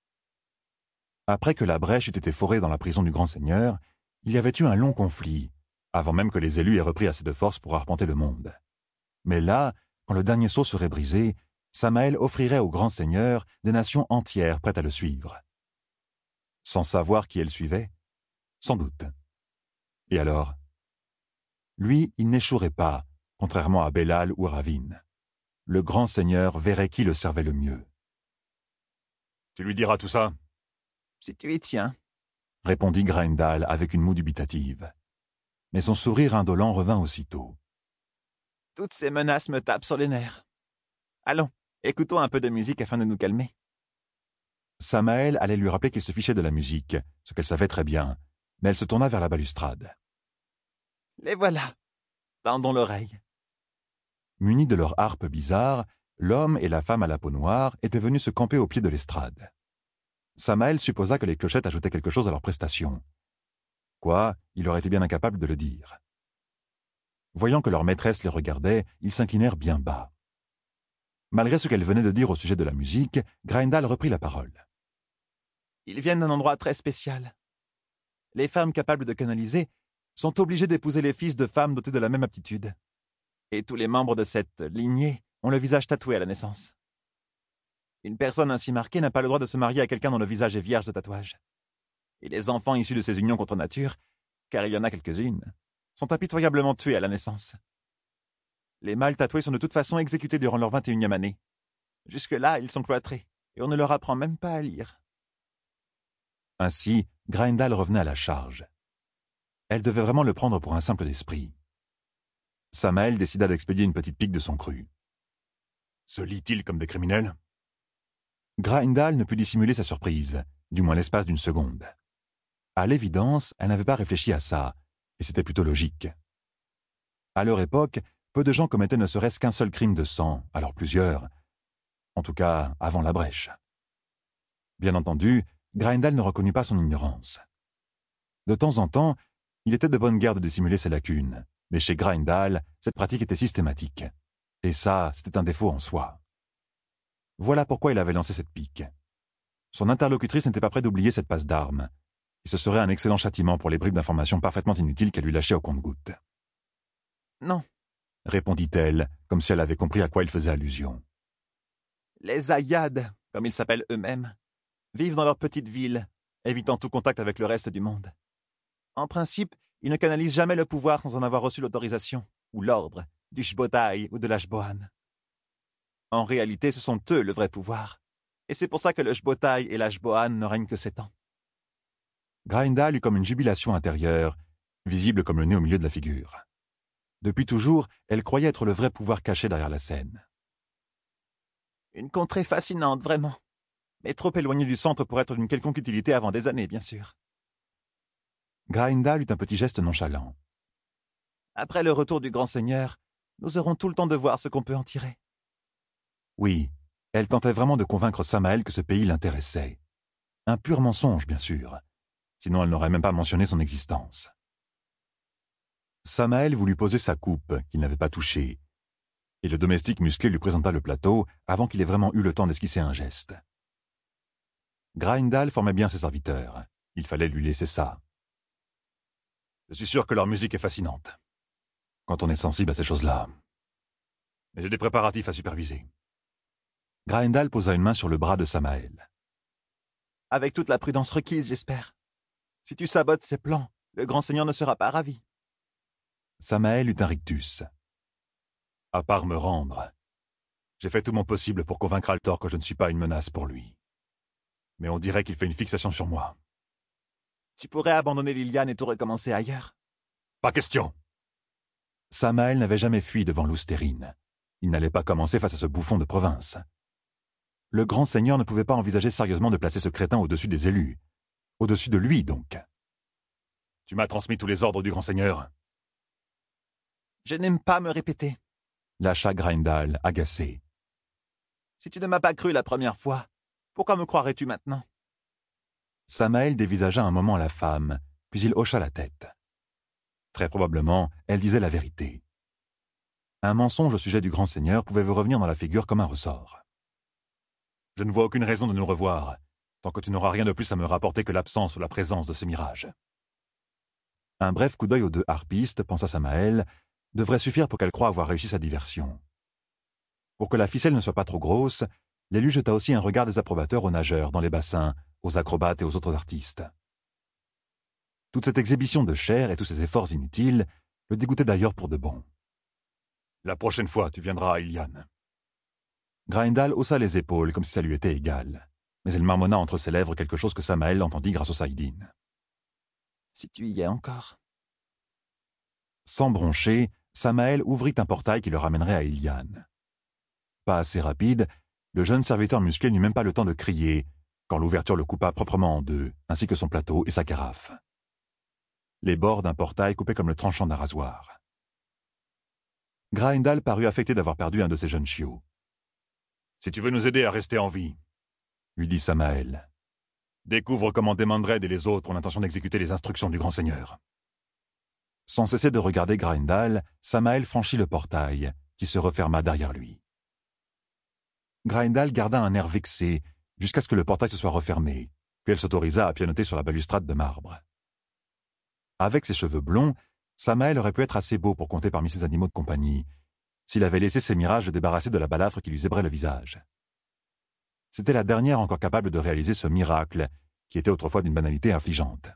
Après que la brèche eût été forée dans la prison du Grand Seigneur, il y avait eu un long conflit, avant même que les élus aient repris assez de force pour arpenter le monde. Mais là, quand le dernier sceau serait brisé, Samael offrirait au Grand Seigneur des nations entières prêtes à le suivre. Sans savoir qui elle suivait? Sans doute. Et alors? Lui, il n'échouerait pas, contrairement à Bélal ou Ravin. Le Grand Seigneur verrait qui le servait le mieux. Tu lui diras tout ça? Si tu y tiens, répondit Graendal avec une moue dubitative. Mais son sourire indolent revint aussitôt. Toutes ces menaces me tapent sur les nerfs. Allons, écoutons un peu de musique afin de nous calmer. Samael allait lui rappeler qu'il se fichait de la musique, ce qu'elle savait très bien, mais elle se tourna vers la balustrade. Les voilà. Tendons l'oreille. Munis de leur harpe bizarre, l'homme et la femme à la peau noire étaient venus se camper au pied de l'estrade. Samael supposa que les clochettes ajoutaient quelque chose à leur prestation. Quoi, il aurait été bien incapable de le dire. Voyant que leur maîtresse les regardait, ils s'inclinèrent bien bas. Malgré ce qu'elle venait de dire au sujet de la musique, Graendal reprit la parole. Ils viennent d'un endroit très spécial. Les femmes capables de canaliser sont obligées d'épouser les fils de femmes dotées de la même aptitude. Et tous les membres de cette lignée ont le visage tatoué à la naissance. Une personne ainsi marquée n'a pas le droit de se marier à quelqu'un dont le visage est vierge de tatouage. Et les enfants issus de ces unions contre nature, car il y en a quelques-unes, sont impitoyablement tués à la naissance. Les mâles tatoués sont de toute façon exécutés durant leur 21e année. Jusque-là, ils sont cloîtrés, et on ne leur apprend même pas à lire. Ainsi, Graendal revenait à la charge. Elle devait vraiment le prendre pour un simple d'esprit. Samael décida d'expédier une petite pique de son cru. Se lit-il comme des criminels? Graendal ne put dissimuler sa surprise, du moins l'espace d'une seconde. À l'évidence, elle n'avait pas réfléchi à ça, et c'était plutôt logique. À leur époque, peu de gens commettaient ne serait-ce qu'un seul crime de sang, alors plusieurs. En tout cas, avant la brèche. Bien entendu, Graendal ne reconnut pas son ignorance. De temps en temps, il était de bonne guerre de dissimuler ses lacunes, mais chez Graendal, cette pratique était systématique. Et ça, c'était un défaut en soi. Voilà pourquoi il avait lancé cette pique. Son interlocutrice n'était pas près d'oublier cette passe d'armes, et ce serait un excellent châtiment pour les bribes d'informations parfaitement inutiles qu'elle lui lâchait au compte-gouttes. Non, répondit-elle, comme si elle avait compris à quoi il faisait allusion. Les Ayades, comme ils s'appellent eux-mêmes, vivent dans leur petite ville, évitant tout contact avec le reste du monde. En principe, ils ne canalisent jamais le pouvoir sans en avoir reçu l'autorisation, ou l'ordre, du Shbotai ou de la Shboan. En réalité, ce sont eux le vrai pouvoir, et c'est pour ça que le Shbotai et la Shboan ne règnent que 7 ans. Graendal eut comme une jubilation intérieure, visible comme le nez au milieu de la figure. Depuis toujours, elle croyait être le vrai pouvoir caché derrière la scène. Une contrée fascinante, vraiment, mais trop éloignée du centre pour être d'une quelconque utilité avant des années, bien sûr. Graendal eut un petit geste nonchalant. Après le retour du Grand Seigneur, nous aurons tout le temps de voir ce qu'on peut en tirer. Oui, elle tentait vraiment de convaincre Samael que ce pays l'intéressait. Un pur mensonge, bien sûr. Sinon elle n'aurait même pas mentionné son existence. Samael voulut poser sa coupe, qu'il n'avait pas touchée, et le domestique musclé lui présenta le plateau avant qu'il ait vraiment eu le temps d'esquisser un geste. Grindal formait bien ses serviteurs. Il fallait lui laisser ça. Je suis sûr que leur musique est fascinante, quand on est sensible à ces choses-là. Mais j'ai des préparatifs à superviser. Grindal posa une main sur le bras de Samael. Avec toute la prudence requise, j'espère. Si tu sabotes ses plans, le grand seigneur ne sera pas ravi. Samael eut un rictus. À part me rendre, j'ai fait tout mon possible pour convaincre Altor que je ne suis pas une menace pour lui. Mais on dirait qu'il fait une fixation sur moi. Tu pourrais abandonner Liliane et tout recommencer ailleurs. Pas question. Samael n'avait jamais fui devant l'Oustérine. Il n'allait pas commencer face à ce bouffon de province. Le grand seigneur ne pouvait pas envisager sérieusement de placer ce crétin au-dessus des élus. Au-dessus de lui, donc. Tu m'as transmis tous les ordres du grand seigneur. Je n'aime pas me répéter. Lâcha Grindal, agacé. Si tu ne m'as pas cru la première fois, pourquoi me croirais-tu maintenant? Samael dévisagea un moment la femme, puis il hocha la tête. Très probablement, elle disait la vérité. Un mensonge au sujet du grand seigneur pouvait vous revenir dans la figure comme un ressort. Je ne vois aucune raison de nous revoir, tant que tu n'auras rien de plus à me rapporter que l'absence ou la présence de ces mirages. Un bref coup d'œil aux deux harpistes, pensa Samael, devrait suffire pour qu'elle croie avoir réussi sa diversion. Pour que la ficelle ne soit pas trop grosse, l'élu jeta aussi un regard désapprobateur aux nageurs dans les bassins, aux acrobates et aux autres artistes. Toute cette exhibition de chair et tous ces efforts inutiles le dégoûtaient d'ailleurs pour de bon. La prochaine fois, tu viendras à Iliane. Grindal haussa les épaules comme si ça lui était égal, mais elle marmonna entre ses lèvres quelque chose que Samael entendit grâce au saïdine. Si tu y es encore. Sans broncher, Samael ouvrit un portail qui le ramènerait à Iliane. Pas assez rapide, le jeune serviteur musclé n'eut même pas le temps de crier, quand l'ouverture le coupa proprement en deux, ainsi que son plateau et sa carafe. Les bords d'un portail coupaient comme le tranchant d'un rasoir. Grindal parut affecté d'avoir perdu un de ses jeunes chiots. « Si tu veux nous aider à rester en vie, » lui dit Samael, « découvre comment Demandred et les autres ont l'intention d'exécuter les instructions du grand seigneur. » Sans cesser de regarder Grindal, Samael franchit le portail, qui se referma derrière lui. Grindal garda un air vexé, jusqu'à ce que le portail se soit refermé, puis elle s'autorisa à pianoter sur la balustrade de marbre. Avec ses cheveux blonds, Samael aurait pu être assez beau pour compter parmi ses animaux de compagnie, s'il avait laissé ses mirages le débarrasser de la balafre qui lui zébrait le visage. C'était la dernière encore capable de réaliser ce miracle, qui était autrefois d'une banalité affligeante.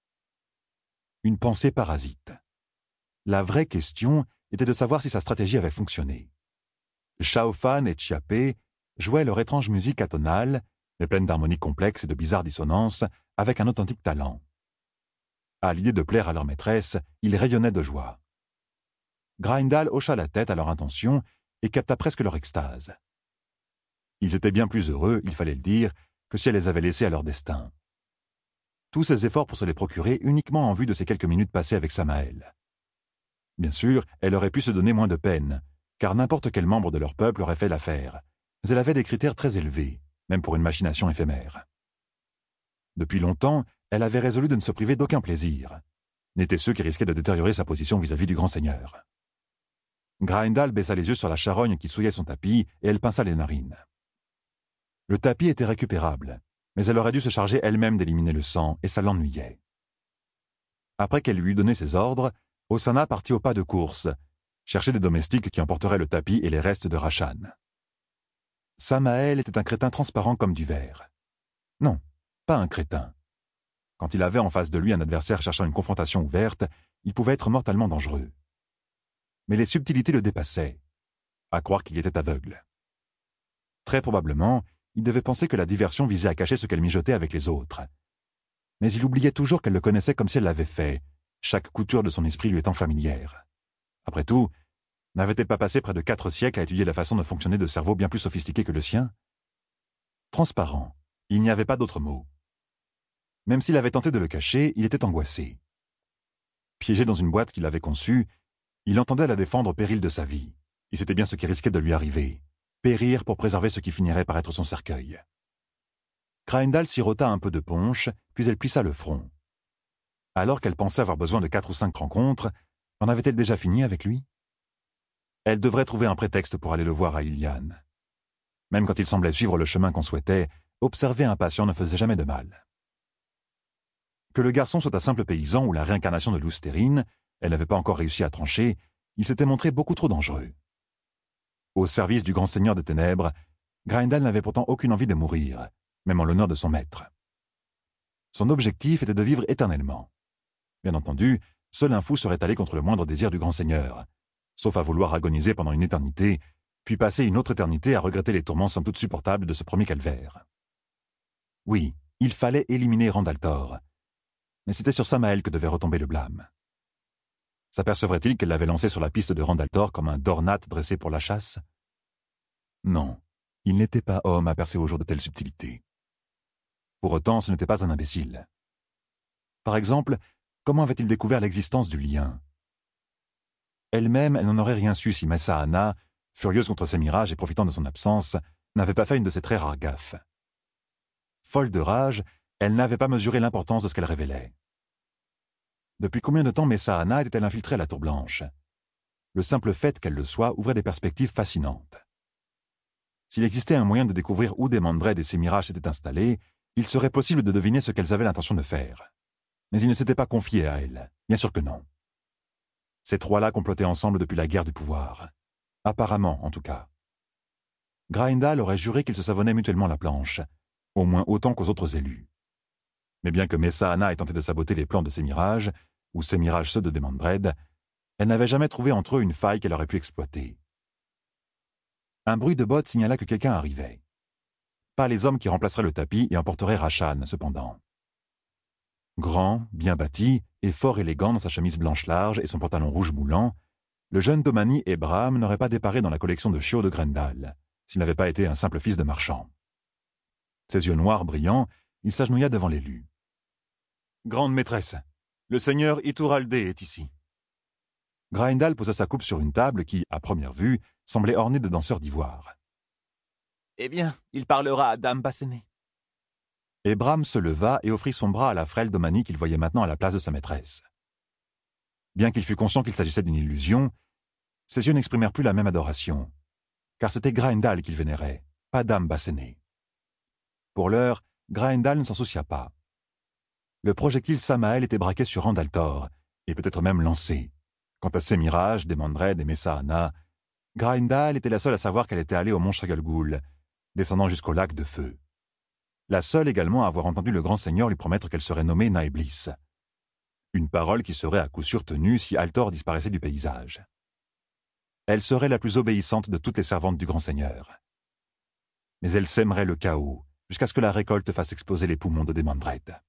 Une pensée parasite. La vraie question était de savoir si sa stratégie avait fonctionné. Shaofan et Chiapé jouaient leur étrange musique atonale, mais pleine d'harmonies complexes et de bizarres dissonances, avec un authentique talent. À l'idée de plaire à leur maîtresse, ils rayonnaient de joie. Grindal hocha la tête à leur intention et capta presque leur extase. Ils étaient bien plus heureux, il fallait le dire, que si elle les avait laissés à leur destin. Tous ces efforts pour se les procurer uniquement en vue de ces quelques minutes passées avec Samael. Bien sûr, elle aurait pu se donner moins de peine, car n'importe quel membre de leur peuple aurait fait l'affaire, mais elle avait des critères très élevés, même pour une machination éphémère. Depuis longtemps, elle avait résolu de ne se priver d'aucun plaisir, n'étaient ceux qui risquaient de détériorer sa position vis-à-vis du grand seigneur. Grindal baissa les yeux sur la charogne qui souillait son tapis et elle pinça les narines. Le tapis était récupérable, mais elle aurait dû se charger elle-même d'éliminer le sang, et ça l'ennuyait. Après qu'elle lui eut donné ses ordres, Osana partit au pas de course, chercher des domestiques qui emporteraient le tapis et les restes de Rashan. Samael était un crétin transparent comme du verre. Non, pas un crétin. Quand il avait en face de lui un adversaire cherchant une confrontation ouverte, il pouvait être mortellement dangereux. Mais les subtilités le dépassaient, à croire qu'il était aveugle. Très probablement, il devait penser que la diversion visait à cacher ce qu'elle mijotait avec les autres. Mais il oubliait toujours qu'elle le connaissait comme si elle l'avait fait, chaque couture de son esprit lui étant familière. Après tout, n'avait-elle pas passé près de 4 siècles à étudier la façon de fonctionner de cerveau bien plus sophistiqué que le sien? Transparent, il n'y avait pas d'autre mot. Même s'il avait tenté de le cacher, il était angoissé. Piégé dans une boîte qu'il avait conçue, il entendait la défendre au péril de sa vie, et c'était bien ce qui risquait de lui arriver, périr pour préserver ce qui finirait par être son cercueil. Grindal sirota un peu de punch, puis elle plissa le front. Alors qu'elle pensait avoir besoin de 4 ou 5 rencontres, En avait-elle déjà fini avec lui? Elle devrait trouver un prétexte pour aller le voir à Iliane. Même quand il semblait suivre le chemin qu'on souhaitait, observer un patient ne faisait jamais de mal. Que le garçon soit un simple paysan ou la réincarnation de Loustérine, elle n'avait pas encore réussi à trancher, il s'était montré beaucoup trop dangereux. Au service du grand seigneur des ténèbres, Grindal n'avait pourtant aucune envie de mourir, même en l'honneur de son maître. Son objectif était de vivre éternellement. Bien entendu, seul un fou serait allé contre le moindre désir du grand seigneur, sauf à vouloir agoniser pendant une éternité, puis passer une autre éternité à regretter les tourments somme toute supportables de ce premier calvaire. Oui, il fallait éliminer Randaltor, mais c'était sur Samael que devait retomber le blâme. S'apercevrait-il qu'elle l'avait lancé sur la piste de Randaltor comme un dornat dressé pour la chasse? Non, il n'était pas homme à percer au jour de telles subtilités. Pour autant, ce n'était pas un imbécile. Par exemple, comment avait-il découvert l'existence du lien? Elle-même, elle n'en aurait rien su si Messa Anna, furieuse contre ses mirages et profitant de son absence, n'avait pas fait une de ses très rares gaffes. Folle de rage, elle n'avait pas mesuré l'importance de ce qu'elle révélait. Depuis combien de temps Messa Anna était-elle infiltrée à la Tour Blanche? Le simple fait qu'elle le soit ouvrait des perspectives fascinantes. S'il existait un moyen de découvrir où Demandred et ses mirages s'étaient installés, il serait possible de deviner ce qu'elles avaient l'intention de faire. Mais ils ne s'étaient pas confiés à elle. Bien sûr que non. Ces trois-là complotaient ensemble depuis la guerre du pouvoir. Apparemment, en tout cas. Grindal aurait juré qu'ils se savonnaient mutuellement la planche, au moins autant qu'aux autres élus. Mais bien que Messa Anna ait tenté de saboter les plans de ses mirages, ou ses mirages ceux de Demandred, elle n'avait jamais trouvé entre eux une faille qu'elle aurait pu exploiter. Un bruit de bottes signala que quelqu'un arrivait. Pas les hommes qui remplaceraient le tapis et emporteraient Rachan, cependant. Grand, bien bâti et fort élégant dans sa chemise blanche large et son pantalon rouge moulant, le jeune Domani Ebram n'aurait pas déparé dans la collection de chiots de Grendal, s'il n'avait pas été un simple fils de marchand. Ses yeux noirs brillants, il s'agenouilla devant l'élu. « Grande maîtresse, le seigneur Ituraldé est ici. » Grindal posa sa coupe sur une table qui, à première vue, semblait ornée de danseurs d'ivoire. « Eh bien, il parlera à Dame Basséné. » Ebram se leva et offrit son bras à la frêle Domani qu'il voyait maintenant à la place de sa maîtresse. Bien qu'il fût conscient qu'il s'agissait d'une illusion, ses yeux n'exprimèrent plus la même adoration, car c'était Grindal qu'il vénérait, pas Dame Basséné. Pour l'heure, Grindal ne s'en soucia pas. Le projectile Samael était braqué sur Randaltor, et peut-être même lancé. Quant à ses mirages, Demandred et Messa Anna, Grindal était la seule à savoir qu'elle était allée au mont Chagalgul, descendant jusqu'au lac de feu. La seule également à avoir entendu le grand seigneur lui promettre qu'elle serait nommée Naeblis. Une parole qui serait à coup sûr tenue si Altor disparaissait du paysage. Elle serait la plus obéissante de toutes les servantes du grand seigneur. Mais elle sèmerait le chaos, jusqu'à ce que la récolte fasse exploser les poumons de Demandred.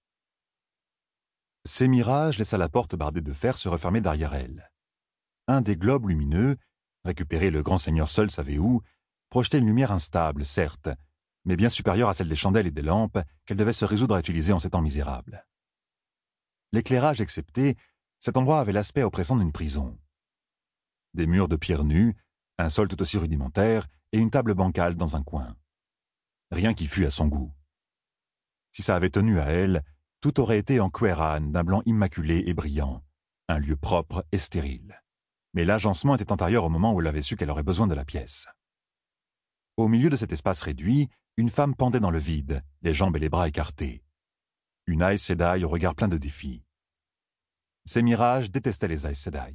Ces mirages laissa la porte bardée de fer se refermer derrière elle. Un des globes lumineux, récupéré le grand seigneur seul savait où, projetait une lumière instable, certes, mais bien supérieure à celle des chandelles et des lampes qu'elle devait se résoudre à utiliser en ces temps misérables. L'éclairage excepté, cet endroit avait l'aspect oppressant d'une prison. Des murs de pierre nue, un sol tout aussi rudimentaire et une table bancale dans un coin. Rien qui fût à son goût. Si ça avait tenu à elle, tout aurait été en Queyran d'un blanc immaculé et brillant, un lieu propre et stérile. Mais l'agencement était antérieur au moment où elle avait su qu'elle aurait besoin de la pièce. Au milieu de cet espace réduit, une femme pendait dans le vide, les jambes et les bras écartés. Une Aes Sedai au regard plein de défis. Ces mirages détestaient les Aes Sedai.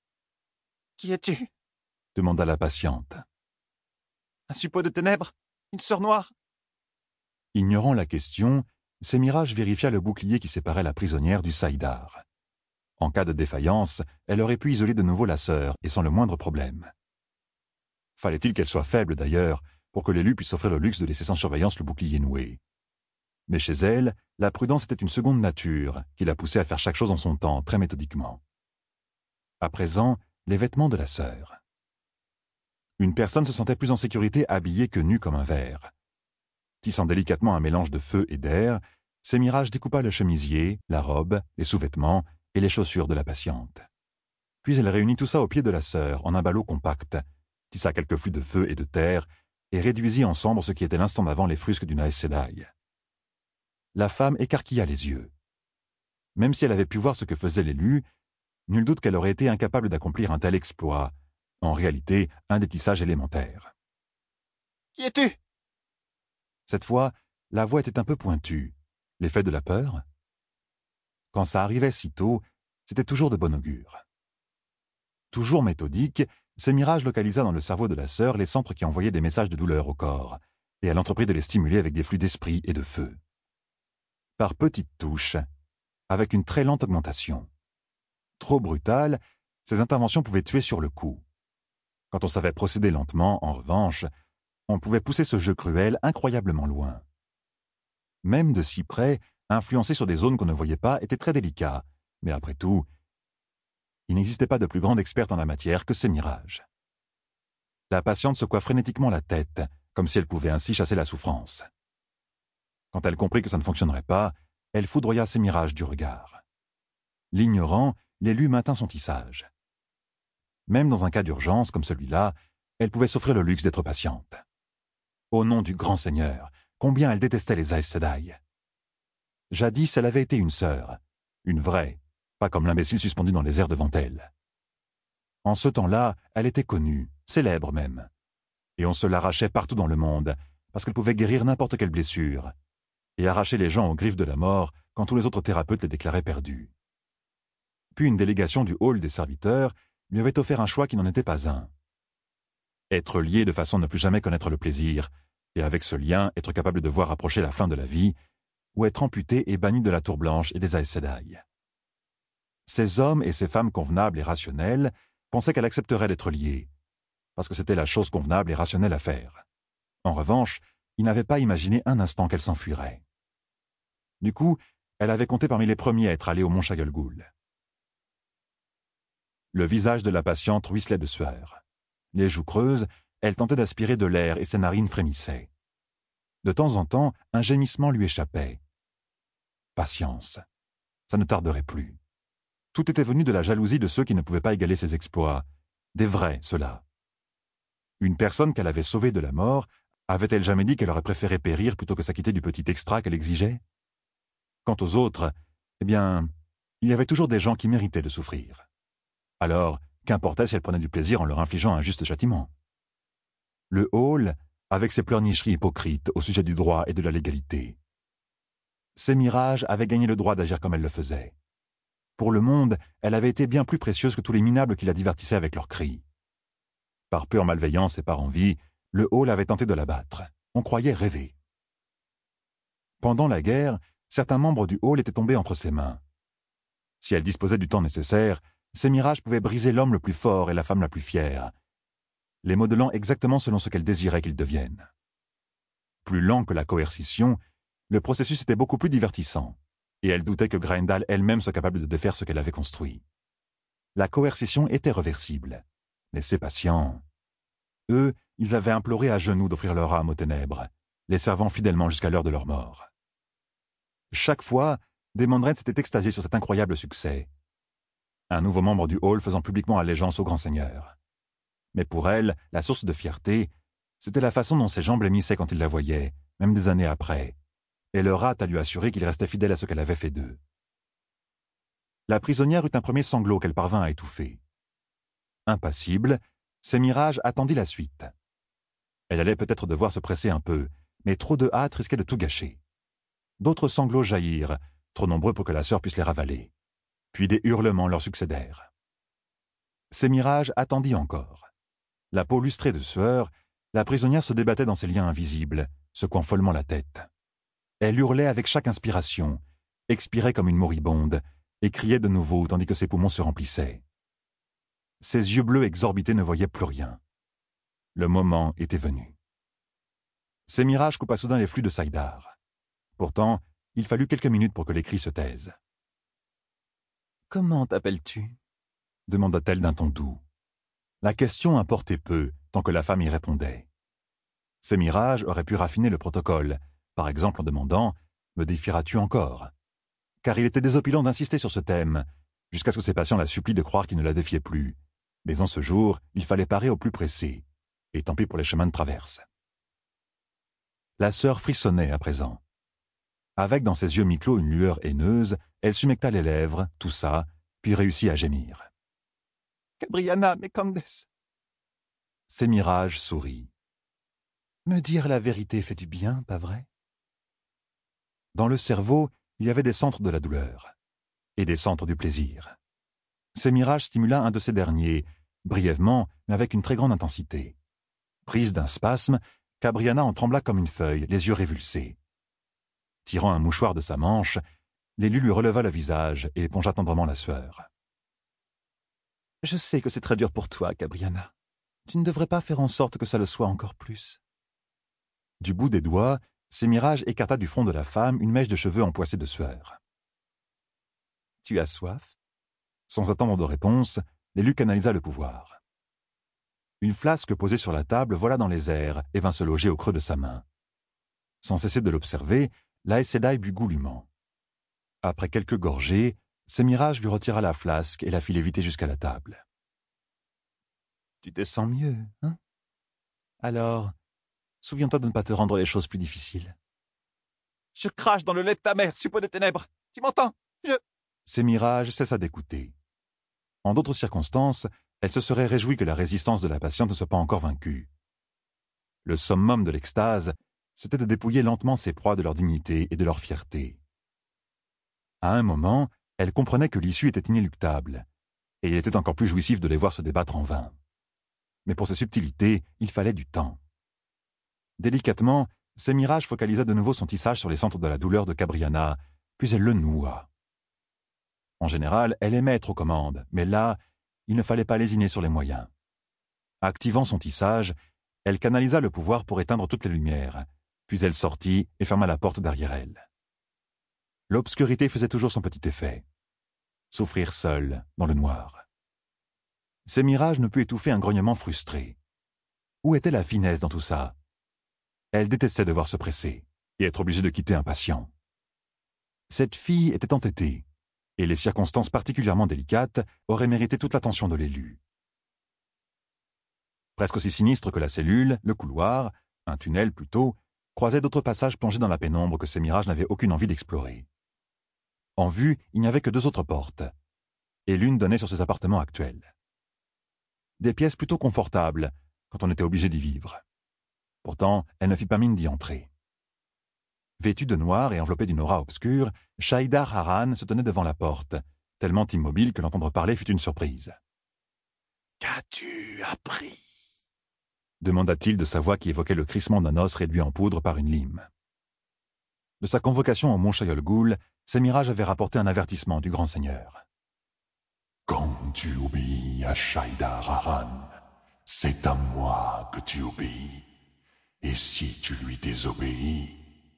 « Qui es-tu » demanda la patiente. « Un suppôt de ténèbres? Une sœur noire ?» Ignorant la question, ces mirages vérifia le bouclier qui séparait la prisonnière du Saïdar. En cas de défaillance, elle aurait pu isoler de nouveau la sœur, et sans le moindre problème. Fallait-il qu'elle soit faible, d'ailleurs, pour que l'élu puisse offrir le luxe de laisser sans surveillance le bouclier noué. Mais chez elle, la prudence était une seconde nature, qui la poussait à faire chaque chose en son temps, très méthodiquement. À présent, les vêtements de la sœur. Une personne se sentait plus en sécurité habillée que nue comme un ver. Tissant délicatement un mélange de feu et d'air, ces mirages découpa le chemisier, la robe, les sous-vêtements et les chaussures de la patiente. Puis elle réunit tout ça au pied de la sœur, en un ballot compact, tissa quelques flux de feu et de terre, et réduisit en cendres ce qui était l'instant d'avant les frusques d'une Aes Sedai. La femme écarquilla les yeux. Même si elle avait pu voir ce que faisait l'élu, Nul doute qu'elle aurait été incapable d'accomplir un tel exploit, en réalité un détissage élémentaire. « Qui es-tu » Cette fois, la voix était un peu pointue. L'effet de la peur? Quand ça arrivait si tôt, c'était toujours de bon augure. Toujours méthodique, Sémirage localisa dans le cerveau de la sœur les centres qui envoyaient des messages de douleur au corps, et elle entreprit de les stimuler avec des flux d'esprit et de feu. Par petites touches, avec une très lente augmentation. Trop brutale, ces interventions pouvaient tuer sur le coup. Quand on savait procéder lentement, en revanche, on pouvait pousser ce jeu cruel incroyablement loin. Même de si près, influencer sur des zones qu'on ne voyait pas était très délicat, mais après tout, il n'existait pas de plus grande experte en la matière que Sémirage. La patiente secoua frénétiquement la tête, comme si elle pouvait ainsi chasser la souffrance. Quand elle comprit que ça ne fonctionnerait pas, elle foudroya Sémirage du regard. L'ignorant, l'élu maintint son tissage. Même dans un cas d'urgence comme celui-là, elle pouvait s'offrir le luxe d'être patiente. Au nom du grand Seigneur, combien elle détestait les Aes Sedai. Jadis, elle avait été une sœur, une vraie, pas comme l'imbécile suspendu dans les airs devant elle. En ce temps-là, elle était connue, célèbre même. Et on se l'arrachait partout dans le monde, parce qu'elle pouvait guérir n'importe quelle blessure, et arracher les gens aux griffes de la mort quand tous les autres thérapeutes les déclaraient perdus. Puis une délégation du hall des serviteurs lui avait offert un choix qui n'en était pas un. Être lié de façon à ne plus jamais connaître le plaisir, et avec ce lien être capable de voir approcher la fin de la vie, ou être amputé et banni de la Tour Blanche et des Aes Sedai. Ces hommes et ces femmes convenables et rationnels pensaient qu'elle accepterait d'être liée, parce que c'était la chose convenable et rationnelle à faire. En revanche, ils n'avaient pas imaginé un instant qu'elle s'enfuirait. Du coup, elle avait compté parmi les premiers à être allée au mont Chagelgoul. Le visage de la patiente ruisselait de sueur. Les joues creuses, elle tentait d'aspirer de l'air et ses narines frémissaient. De temps en temps, un gémissement lui échappait. Patience. Ça ne tarderait plus. Tout était venu de la jalousie de ceux qui ne pouvaient pas égaler ses exploits. Des vrais, ceux-là. Une personne qu'elle avait sauvée de la mort, avait-elle jamais dit qu'elle aurait préféré périr plutôt que s'acquitter du petit extra qu'elle exigeait? Quant aux autres, eh bien, il y avait toujours des gens qui méritaient de souffrir. Alors, qu'importait si elle prenait du plaisir en leur infligeant un juste châtiment? Le hall, avec ses pleurnicheries hypocrites au sujet du droit et de la légalité. Sémirage avait gagné le droit d'agir comme elle le faisait. Pour le monde, elle avait été bien plus précieuse que tous les minables qui la divertissaient avec leurs cris. Par pure malveillance et par envie, le hall avait tenté de la battre. On croyait rêver. Pendant la guerre, certains membres du hall étaient tombés entre ses mains. Si elle disposait du temps nécessaire, Sémirage pouvait briser l'homme le plus fort et la femme la plus fière, les modelant exactement selon ce qu'elle désirait qu'ils deviennent. Plus lent que la coercition, le processus était beaucoup plus divertissant, et elle doutait que Graendal elle-même soit capable de défaire ce qu'elle avait construit. La coercition était réversible, mais ces patients, eux, ils avaient imploré à genoux d'offrir leur âme aux ténèbres, les servant fidèlement jusqu'à l'heure de leur mort. Chaque fois, Demandred s'était extasié sur cet incroyable succès. Un nouveau membre du hall faisant publiquement allégeance au grand seigneur. Mais pour elle, la source de fierté, c'était la façon dont ses jambes blêmissaient quand il la voyait, même des années après, et leur hâte à lui assurer qu'il restait fidèle à ce qu'elle avait fait d'eux. La prisonnière eut un premier sanglot qu'elle parvint à étouffer. Impassible, Sémirage attendit la suite. Elle allait peut-être devoir se presser un peu, mais trop de hâte risquait de tout gâcher. D'autres sanglots jaillirent, trop nombreux pour que la sœur puisse les ravaler. Puis des hurlements leur succédèrent. Sémirage attendit encore. La peau lustrée de sueur, la prisonnière se débattait dans ses liens invisibles, secouant follement la tête. Elle hurlait avec chaque inspiration, expirait comme une moribonde, et criait de nouveau tandis que ses poumons se remplissaient. Ses yeux bleus exorbités ne voyaient plus rien. Le moment était venu. Sémirage coupa soudain les flux de Saïdar. Pourtant, il fallut quelques minutes pour que les cris se taisent. « Comment t'appelles-tu » demanda-t-elle d'un ton doux. La question importait peu, tant que la femme y répondait. Sémirage aurait pu raffiner le protocole, par exemple en demandant « Me défieras-tu encore ?» Car il était désopilant d'insister sur ce thème, jusqu'à ce que ses patients la supplient de croire qu'il ne la défiait plus. Mais en ce jour, il fallait parer au plus pressé, et tant pis pour les chemins de traverse. La sœur frissonnait à présent. Avec dans ses yeux mi-clos une lueur haineuse, elle s'humecta les lèvres, toussa, puis réussit à gémir. « Cabriana Mecandes !» Sémirage sourit. « Me dire la vérité fait du bien, pas vrai ?» Dans le cerveau, il y avait des centres de la douleur et des centres du plaisir. Sémirage stimula un de ces derniers, brièvement, mais avec une très grande intensité. Prise d'un spasme, Cabriana en trembla comme une feuille, les yeux révulsés. Tirant un mouchoir de sa manche, l'élu lui releva le visage et épongea tendrement la sueur. « Je sais que c'est très dur pour toi, Cabriana. Tu ne devrais pas faire en sorte que ça le soit encore plus. » Du bout des doigts, Sémirage écarta du front de la femme une mèche de cheveux empoissée de sueur. « Tu as soif ?» Sans attendre de réponse, l'élu canalisa le pouvoir. Une flasque posée sur la table vola dans les airs et vint se loger au creux de sa main. Sans cesser de l'observer, la Aes Sedai but goulûment. Après quelques gorgées, Sémirage lui retira la flasque et la fit léviter jusqu'à la table. « Tu te sens mieux, hein? Alors, souviens-toi de ne pas te rendre les choses plus difficiles. »« Je crache dans le lait de ta mère, suppôt des ténèbres. Tu m'entends? Sémirage cessa d'écouter. En d'autres circonstances, elle se serait réjouie que la résistance de la patiente ne soit pas encore vaincue. Le summum de l'extase, c'était de dépouiller lentement ses proies de leur dignité et de leur fierté. À un moment, elle comprenait que l'issue était inéluctable, et il était encore plus jouissif de les voir se débattre en vain. Mais pour ces subtilités, il fallait du temps. Délicatement, Sémirage focalisa de nouveau son tissage sur les centres de la douleur de Cabriana, puis elle le noua. En général, elle aimait être aux commandes, mais là, il ne fallait pas lésiner sur les moyens. Activant son tissage, elle canalisa le pouvoir pour éteindre toutes les lumières, puis elle sortit et ferma la porte derrière elle. L'obscurité faisait toujours son petit effet. Souffrir seul, dans le noir. Sémirage ne put étouffer un grognement frustré. Où était la finesse dans tout ça? Elle détestait devoir se presser et être obligée de quitter un patient. Cette fille était entêtée, et les circonstances particulièrement délicates auraient mérité toute l'attention de l'élu. Presque aussi sinistre que la cellule, le couloir, un tunnel plutôt, croisait d'autres passages plongés dans la pénombre que Sémirage n'avait aucune envie d'explorer. En vue, il n'y avait que 2 autres portes, et l'une donnait sur ses appartements actuels. Des pièces plutôt confortables, quand on était obligé d'y vivre. Pourtant, elle ne fit pas mine d'y entrer. Vêtue de noir et enveloppée d'une aura obscure, Shaïdar Haran se tenait devant la porte, tellement immobile que l'entendre parler fut une surprise. « Qu'as-tu appris » demanda-t-il de sa voix qui évoquait le crissement d'un os réduit en poudre par une lime. De sa convocation au mont Chayol-Goul, Sémirage avait rapporté un avertissement du grand seigneur. « Quand tu obéis à Shaïdar Haran, c'est à moi que tu obéis. Et si tu lui désobéis... »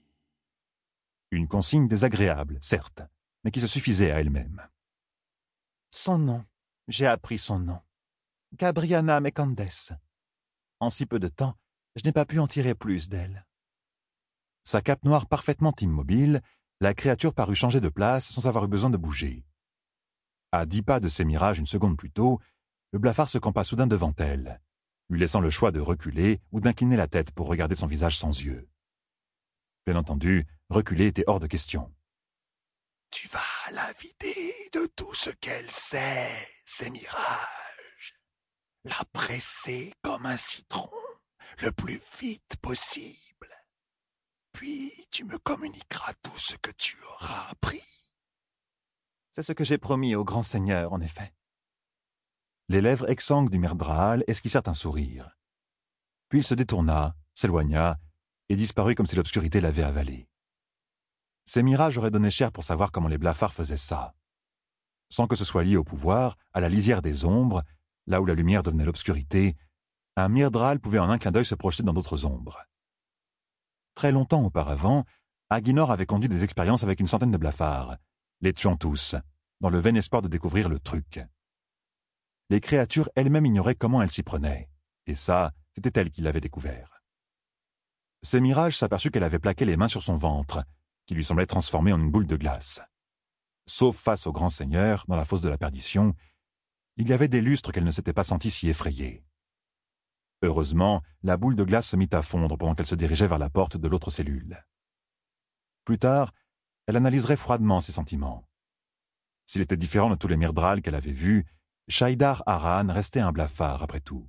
Une consigne désagréable, certes, mais qui se suffisait à elle-même. « Son nom. J'ai appris son nom. Cabriana Mecandes. En si peu de temps, je n'ai pas pu en tirer plus d'elle. » Sa cape noire parfaitement immobile, la créature parut changer de place sans avoir eu besoin de bouger. À 10 pas de Sémirage une seconde plus tôt, le blafard se campa soudain devant elle, lui laissant le choix de reculer ou d'incliner la tête pour regarder son visage sans yeux. Bien entendu, reculer était hors de question. « Tu vas la vider de tout ce qu'elle sait, Sémirage. La presser comme un citron, le plus vite possible. Puis tu me communiqueras tout ce que tu auras appris. » C'est ce que j'ai promis au grand seigneur, en effet. Les lèvres exsangues du Myrddraal esquissèrent un sourire. Puis il se détourna, s'éloigna, et disparut comme si l'obscurité l'avait avalé. Sémirage aurait donné cher pour savoir comment les blafards faisaient ça. Sans que ce soit lié au pouvoir, à la lisière des ombres, là où la lumière devenait l'obscurité, un Myrddraal pouvait en un clin d'œil se projeter dans d'autres ombres. Très longtemps auparavant, Aguinor avait conduit des expériences avec une centaine de blafards, les tuant tous, dans le vain espoir de découvrir le truc. Les créatures elles-mêmes ignoraient comment elles s'y prenaient, et ça, c'était elles qui l'avaient découvert. Sémirage s'aperçut qu'elle avait plaqué les mains sur son ventre, qui lui semblait transformé en une boule de glace. Sauf face au grand seigneur, dans la fosse de la perdition, il y avait des lustres qu'elle ne s'était pas sentie si effrayée. Heureusement, la boule de glace se mit à fondre pendant qu'elle se dirigeait vers la porte de l'autre cellule. Plus tard, elle analyserait froidement ses sentiments. S'il était différent de tous les Myrddraal qu'elle avait vus, Shaidar Haran restait un blafard après tout.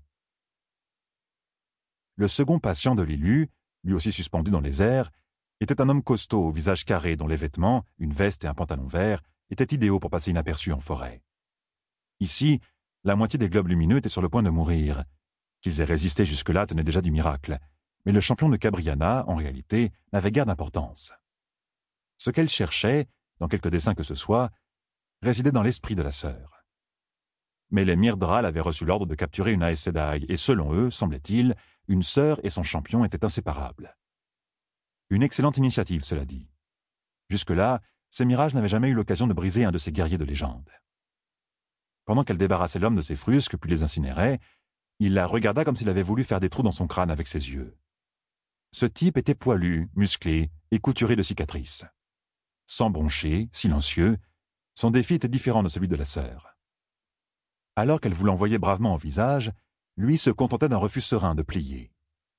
Le second patient de l'élu, lui aussi suspendu dans les airs, était un homme costaud au visage carré dont les vêtements, une veste et un pantalon vert, étaient idéaux pour passer inaperçus en forêt. Ici, la moitié des globes lumineux étaient sur le point de mourir. Qu'ils aient résisté jusque-là tenait déjà du miracle, mais le champion de Cabriana, en réalité, n'avait guère d'importance. Ce qu'elle cherchait, dans quelque dessein que ce soit, résidait dans l'esprit de la sœur. Mais les Myrddraal avaient reçu l'ordre de capturer une Aes Sedai, et selon eux, semblait-il, une sœur et son champion étaient inséparables. Une excellente initiative, cela dit. Jusque-là, Sémiraj n'avait jamais eu l'occasion de briser un de ces guerriers de légende. Pendant qu'elle débarrassait l'homme de ses frusques puis les incinérait, il la regarda comme s'il avait voulu faire des trous dans son crâne avec ses yeux. Ce type était poilu, musclé et couturé de cicatrices. Sans broncher, silencieux, son défi était différent de celui de la sœur. Alors qu'elle vous l'envoyait bravement au visage, lui se contentait d'un refus serein de plier.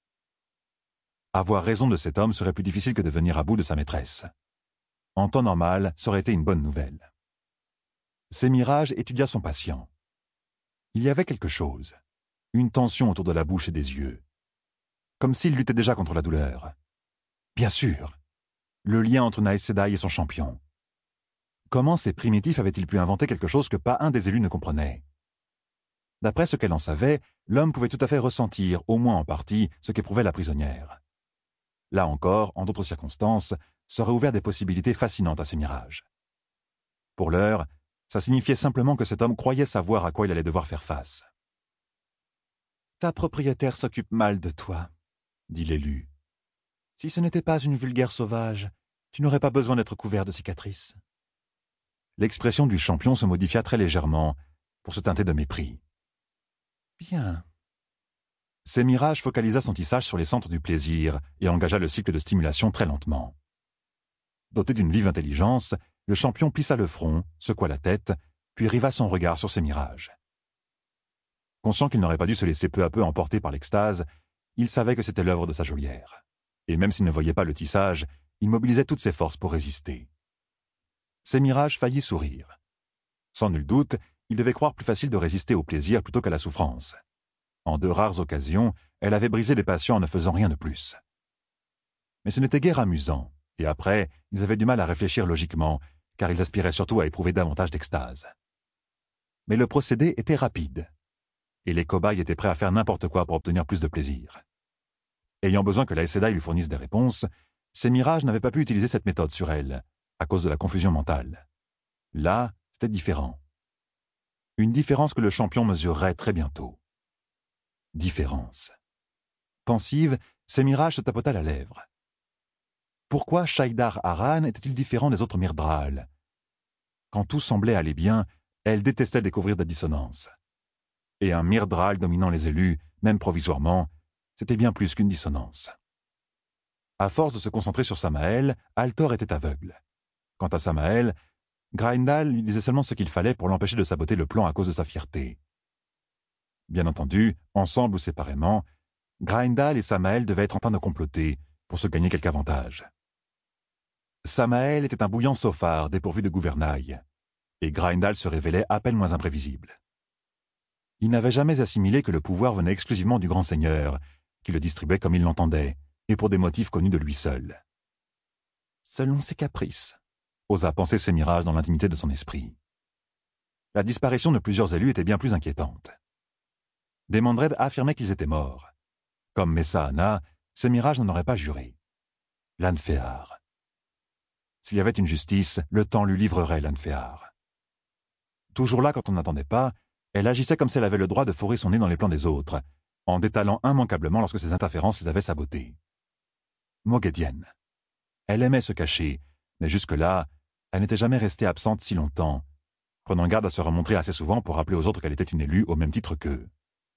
Avoir raison de cet homme serait plus difficile que de venir à bout de sa maîtresse. En temps normal, ça aurait été une bonne nouvelle. Sémiraj étudia son patient. Il y avait quelque chose, une tension autour de la bouche et des yeux, comme s'il luttait déjà contre la douleur. Bien sûr, le lien entre une Aes Sedai et son champion. Comment ces primitifs avaient-ils pu inventer quelque chose que pas un des élus ne comprenait? D'après ce qu'elle en savait, l'homme pouvait tout à fait ressentir, au moins en partie, ce qu'éprouvait la prisonnière. Là encore, en d'autres circonstances, seraient ouvertes des possibilités fascinantes à Sémiraj. Pour l'heure, ça signifiait simplement que cet homme croyait savoir à quoi il allait devoir faire face. « Ta propriétaire s'occupe mal de toi, » dit l'élu. « Si ce n'était pas une vulgaire sauvage, tu n'aurais pas besoin d'être couvert de cicatrices. » L'expression du champion se modifia très légèrement, pour se teinter de mépris. « Bien. » Sémiraj focalisa son tissage sur les centres du plaisir et engagea le cycle de stimulation très lentement. Doté d'une vive intelligence, le champion plissa le front, secoua la tête, puis riva son regard sur Sémiraj. Conscient qu'il n'aurait pas dû se laisser peu à peu emporter par l'extase, il savait que c'était l'œuvre de sa geôlière. Et même s'il ne voyait pas le tissage, il mobilisait toutes ses forces pour résister. Sémiraj faillit sourire. Sans nul doute, il devait croire plus facile de résister au plaisir plutôt qu'à la souffrance. En de rares occasions, elle avait brisé les patients en ne faisant rien de plus. Mais ce n'était guère amusant, et après, ils avaient du mal à réfléchir logiquement, car ils aspiraient surtout à éprouver davantage d'extase. Mais le procédé était rapide, et les cobayes étaient prêts à faire n'importe quoi pour obtenir plus de plaisir. Ayant besoin que la Aes Sedai lui fournisse des réponses, Sémiraj n'avait pas pu utiliser cette méthode sur elle, à cause de la confusion mentale. Là, c'était différent. Une différence que le champion mesurerait très bientôt. Différence. Pensive, Sémiraj se tapota la lèvre. Pourquoi Shaidar Haran était-il différent des autres Myrddraal? Quand tout semblait aller bien, elle détestait découvrir des dissonances. Et un Myrddraal dominant les élus, même provisoirement, c'était bien plus qu'une dissonance. À force de se concentrer sur Samael, Altor était aveugle. Quant à Samael, Graendal lui disait seulement ce qu'il fallait pour l'empêcher de saboter le plan à cause de sa fierté. Bien entendu, ensemble ou séparément, Graendal et Samael devaient être en train de comploter pour se gagner quelque avantage. Samael était un bouillant sophard dépourvu de gouvernail, et Graendal se révélait à peine moins imprévisible. Il n'avait jamais assimilé que le pouvoir venait exclusivement du grand seigneur, qui le distribuait comme il l'entendait, et pour des motifs connus de lui seul. Selon ses caprices, osa penser Sémiraj dans l'intimité de son esprit. La disparition de plusieurs élus était bien plus inquiétante. Des Mandred affirmaient qu'ils étaient morts. Comme Messaana, Sémiraj n'en aurait pas juré. Lanfear. S'il y avait une justice, le temps lui livrerait Lanfear. Toujours là quand on n'attendait pas, elle agissait comme si elle avait le droit de fourrer son nez dans les plans des autres, en détalant immanquablement lorsque ses interférences les avaient sabotés. Moghedien. Elle aimait se cacher, mais jusque-là, elle n'était jamais restée absente si longtemps, prenant garde à se remontrer assez souvent pour rappeler aux autres qu'elle était une élue au même titre qu'eux.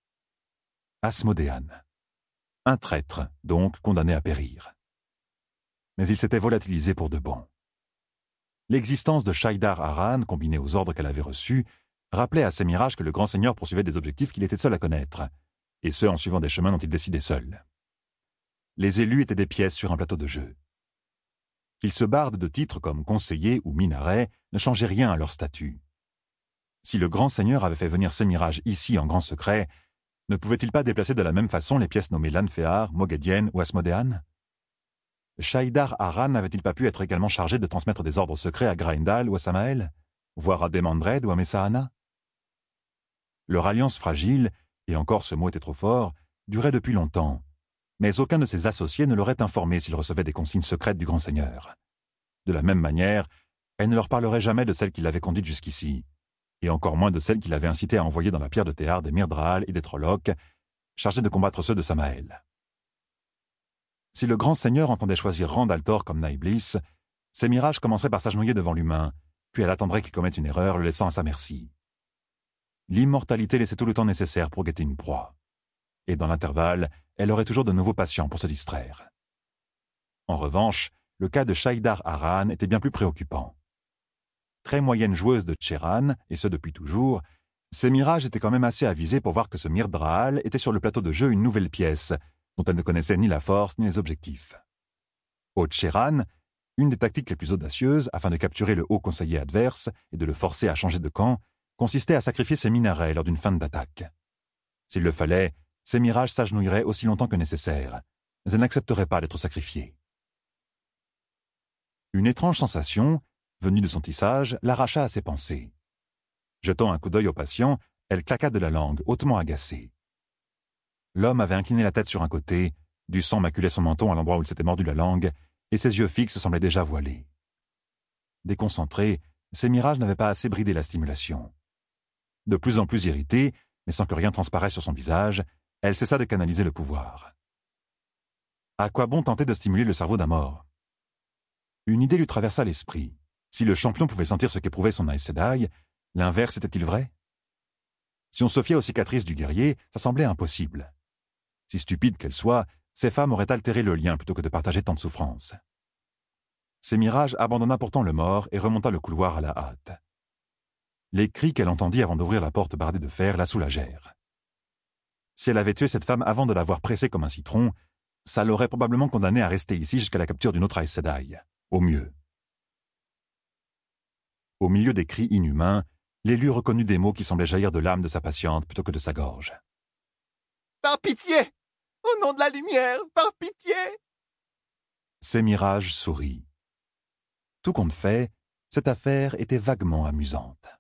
Asmodéan. Un traître, donc condamné à périr. Mais il s'était volatilisé pour de bon. L'existence de Shaidar Haran, combinée aux ordres qu'elle avait reçus, rappelait à Sémiraj que le grand seigneur poursuivait des objectifs qu'il était seul à connaître, et ce en suivant des chemins dont il décidait seul. Les élus étaient des pièces sur un plateau de jeu. Qu'ils se bardent de titres comme conseiller ou minaret ne changeait rien à leur statut. Si le grand seigneur avait fait venir Sémiraj ici en grand secret, ne pouvait-il pas déplacer de la même façon les pièces nommées Lanfear, Moghedien ou Asmodéan? Shaïdar Haran n'avait-il pas pu être également chargé de transmettre des ordres secrets à Graendal ou à Samael, voire à Demandred ou à Messaana? Leur alliance fragile, et encore ce mot était trop fort, durait depuis longtemps, mais aucun de ses associés ne l'aurait informé s'il recevait des consignes secrètes du grand seigneur. De la même manière, elle ne leur parlerait jamais de celle qui l'avait conduite jusqu'ici, et encore moins de celle qui l'avait incité à envoyer dans la pierre de Théar des Myrdraal et des Trollocs, chargés de combattre ceux de Samael. Si le grand seigneur entendait choisir Randaltor comme Naiblis, Sémiraj commencerait par s'agenouiller devant l'humain, puis elle attendrait qu'il commette une erreur, le laissant à sa merci. L'immortalité laissait tout le temps nécessaire pour guetter une proie. Et dans l'intervalle, elle aurait toujours de nouveaux patients pour se distraire. En revanche, le cas de Shaïdar Haran était bien plus préoccupant. Très moyenne joueuse de Tcheran, et ce depuis toujours, Sémiraj était quand même assez avisée pour voir que ce Myrdraal était sur le plateau de jeu une nouvelle pièce, dont elle ne connaissait ni la force ni les objectifs. Au Tcheran, une des tactiques les plus audacieuses, afin de capturer le haut conseiller adverse et de le forcer à changer de camp, consistait à sacrifier ses minarets lors d'une feinte d'attaque. S'il le fallait, Sémiraj s'agenouillerait aussi longtemps que nécessaire, mais elle n'accepterait pas d'être sacrifiée. Une étrange sensation, venue de son tissage, l'arracha à ses pensées. Jetant un coup d'œil au patient, elle claqua de la langue, hautement agacée. L'homme avait incliné la tête sur un côté, du sang maculait son menton à l'endroit où il s'était mordu la langue, et ses yeux fixes semblaient déjà voilés. Déconcentré, Sémiraj n'avait pas assez bridé la stimulation. De plus en plus irritée, mais sans que rien transparaisse sur son visage, elle cessa de canaliser le pouvoir. À quoi bon tenter de stimuler le cerveau d'un mort? Une idée lui traversa l'esprit. Si le champion pouvait sentir ce qu'éprouvait son Aes Sedai, l'inverse était-il vrai? Si on se fiait aux cicatrices du guerrier, ça semblait impossible. Si stupide qu'elle soit, ces femmes auraient altéré le lien plutôt que de partager tant de souffrances. Sémiraj abandonna pourtant le mort et remonta le couloir à la hâte. Les cris qu'elle entendit avant d'ouvrir la porte bardée de fer la soulagèrent. Si elle avait tué cette femme avant de l'avoir pressée comme un citron, ça l'aurait probablement condamnée à rester ici jusqu'à la capture d'une autre Aes Sedai, au mieux. Au milieu des cris inhumains, l'élu reconnut des mots qui semblaient jaillir de l'âme de sa patiente plutôt que de sa gorge. « Par pitié! Au nom de la lumière, par pitié !» Sémiraj sourit. Tout compte fait, cette affaire était vaguement amusante.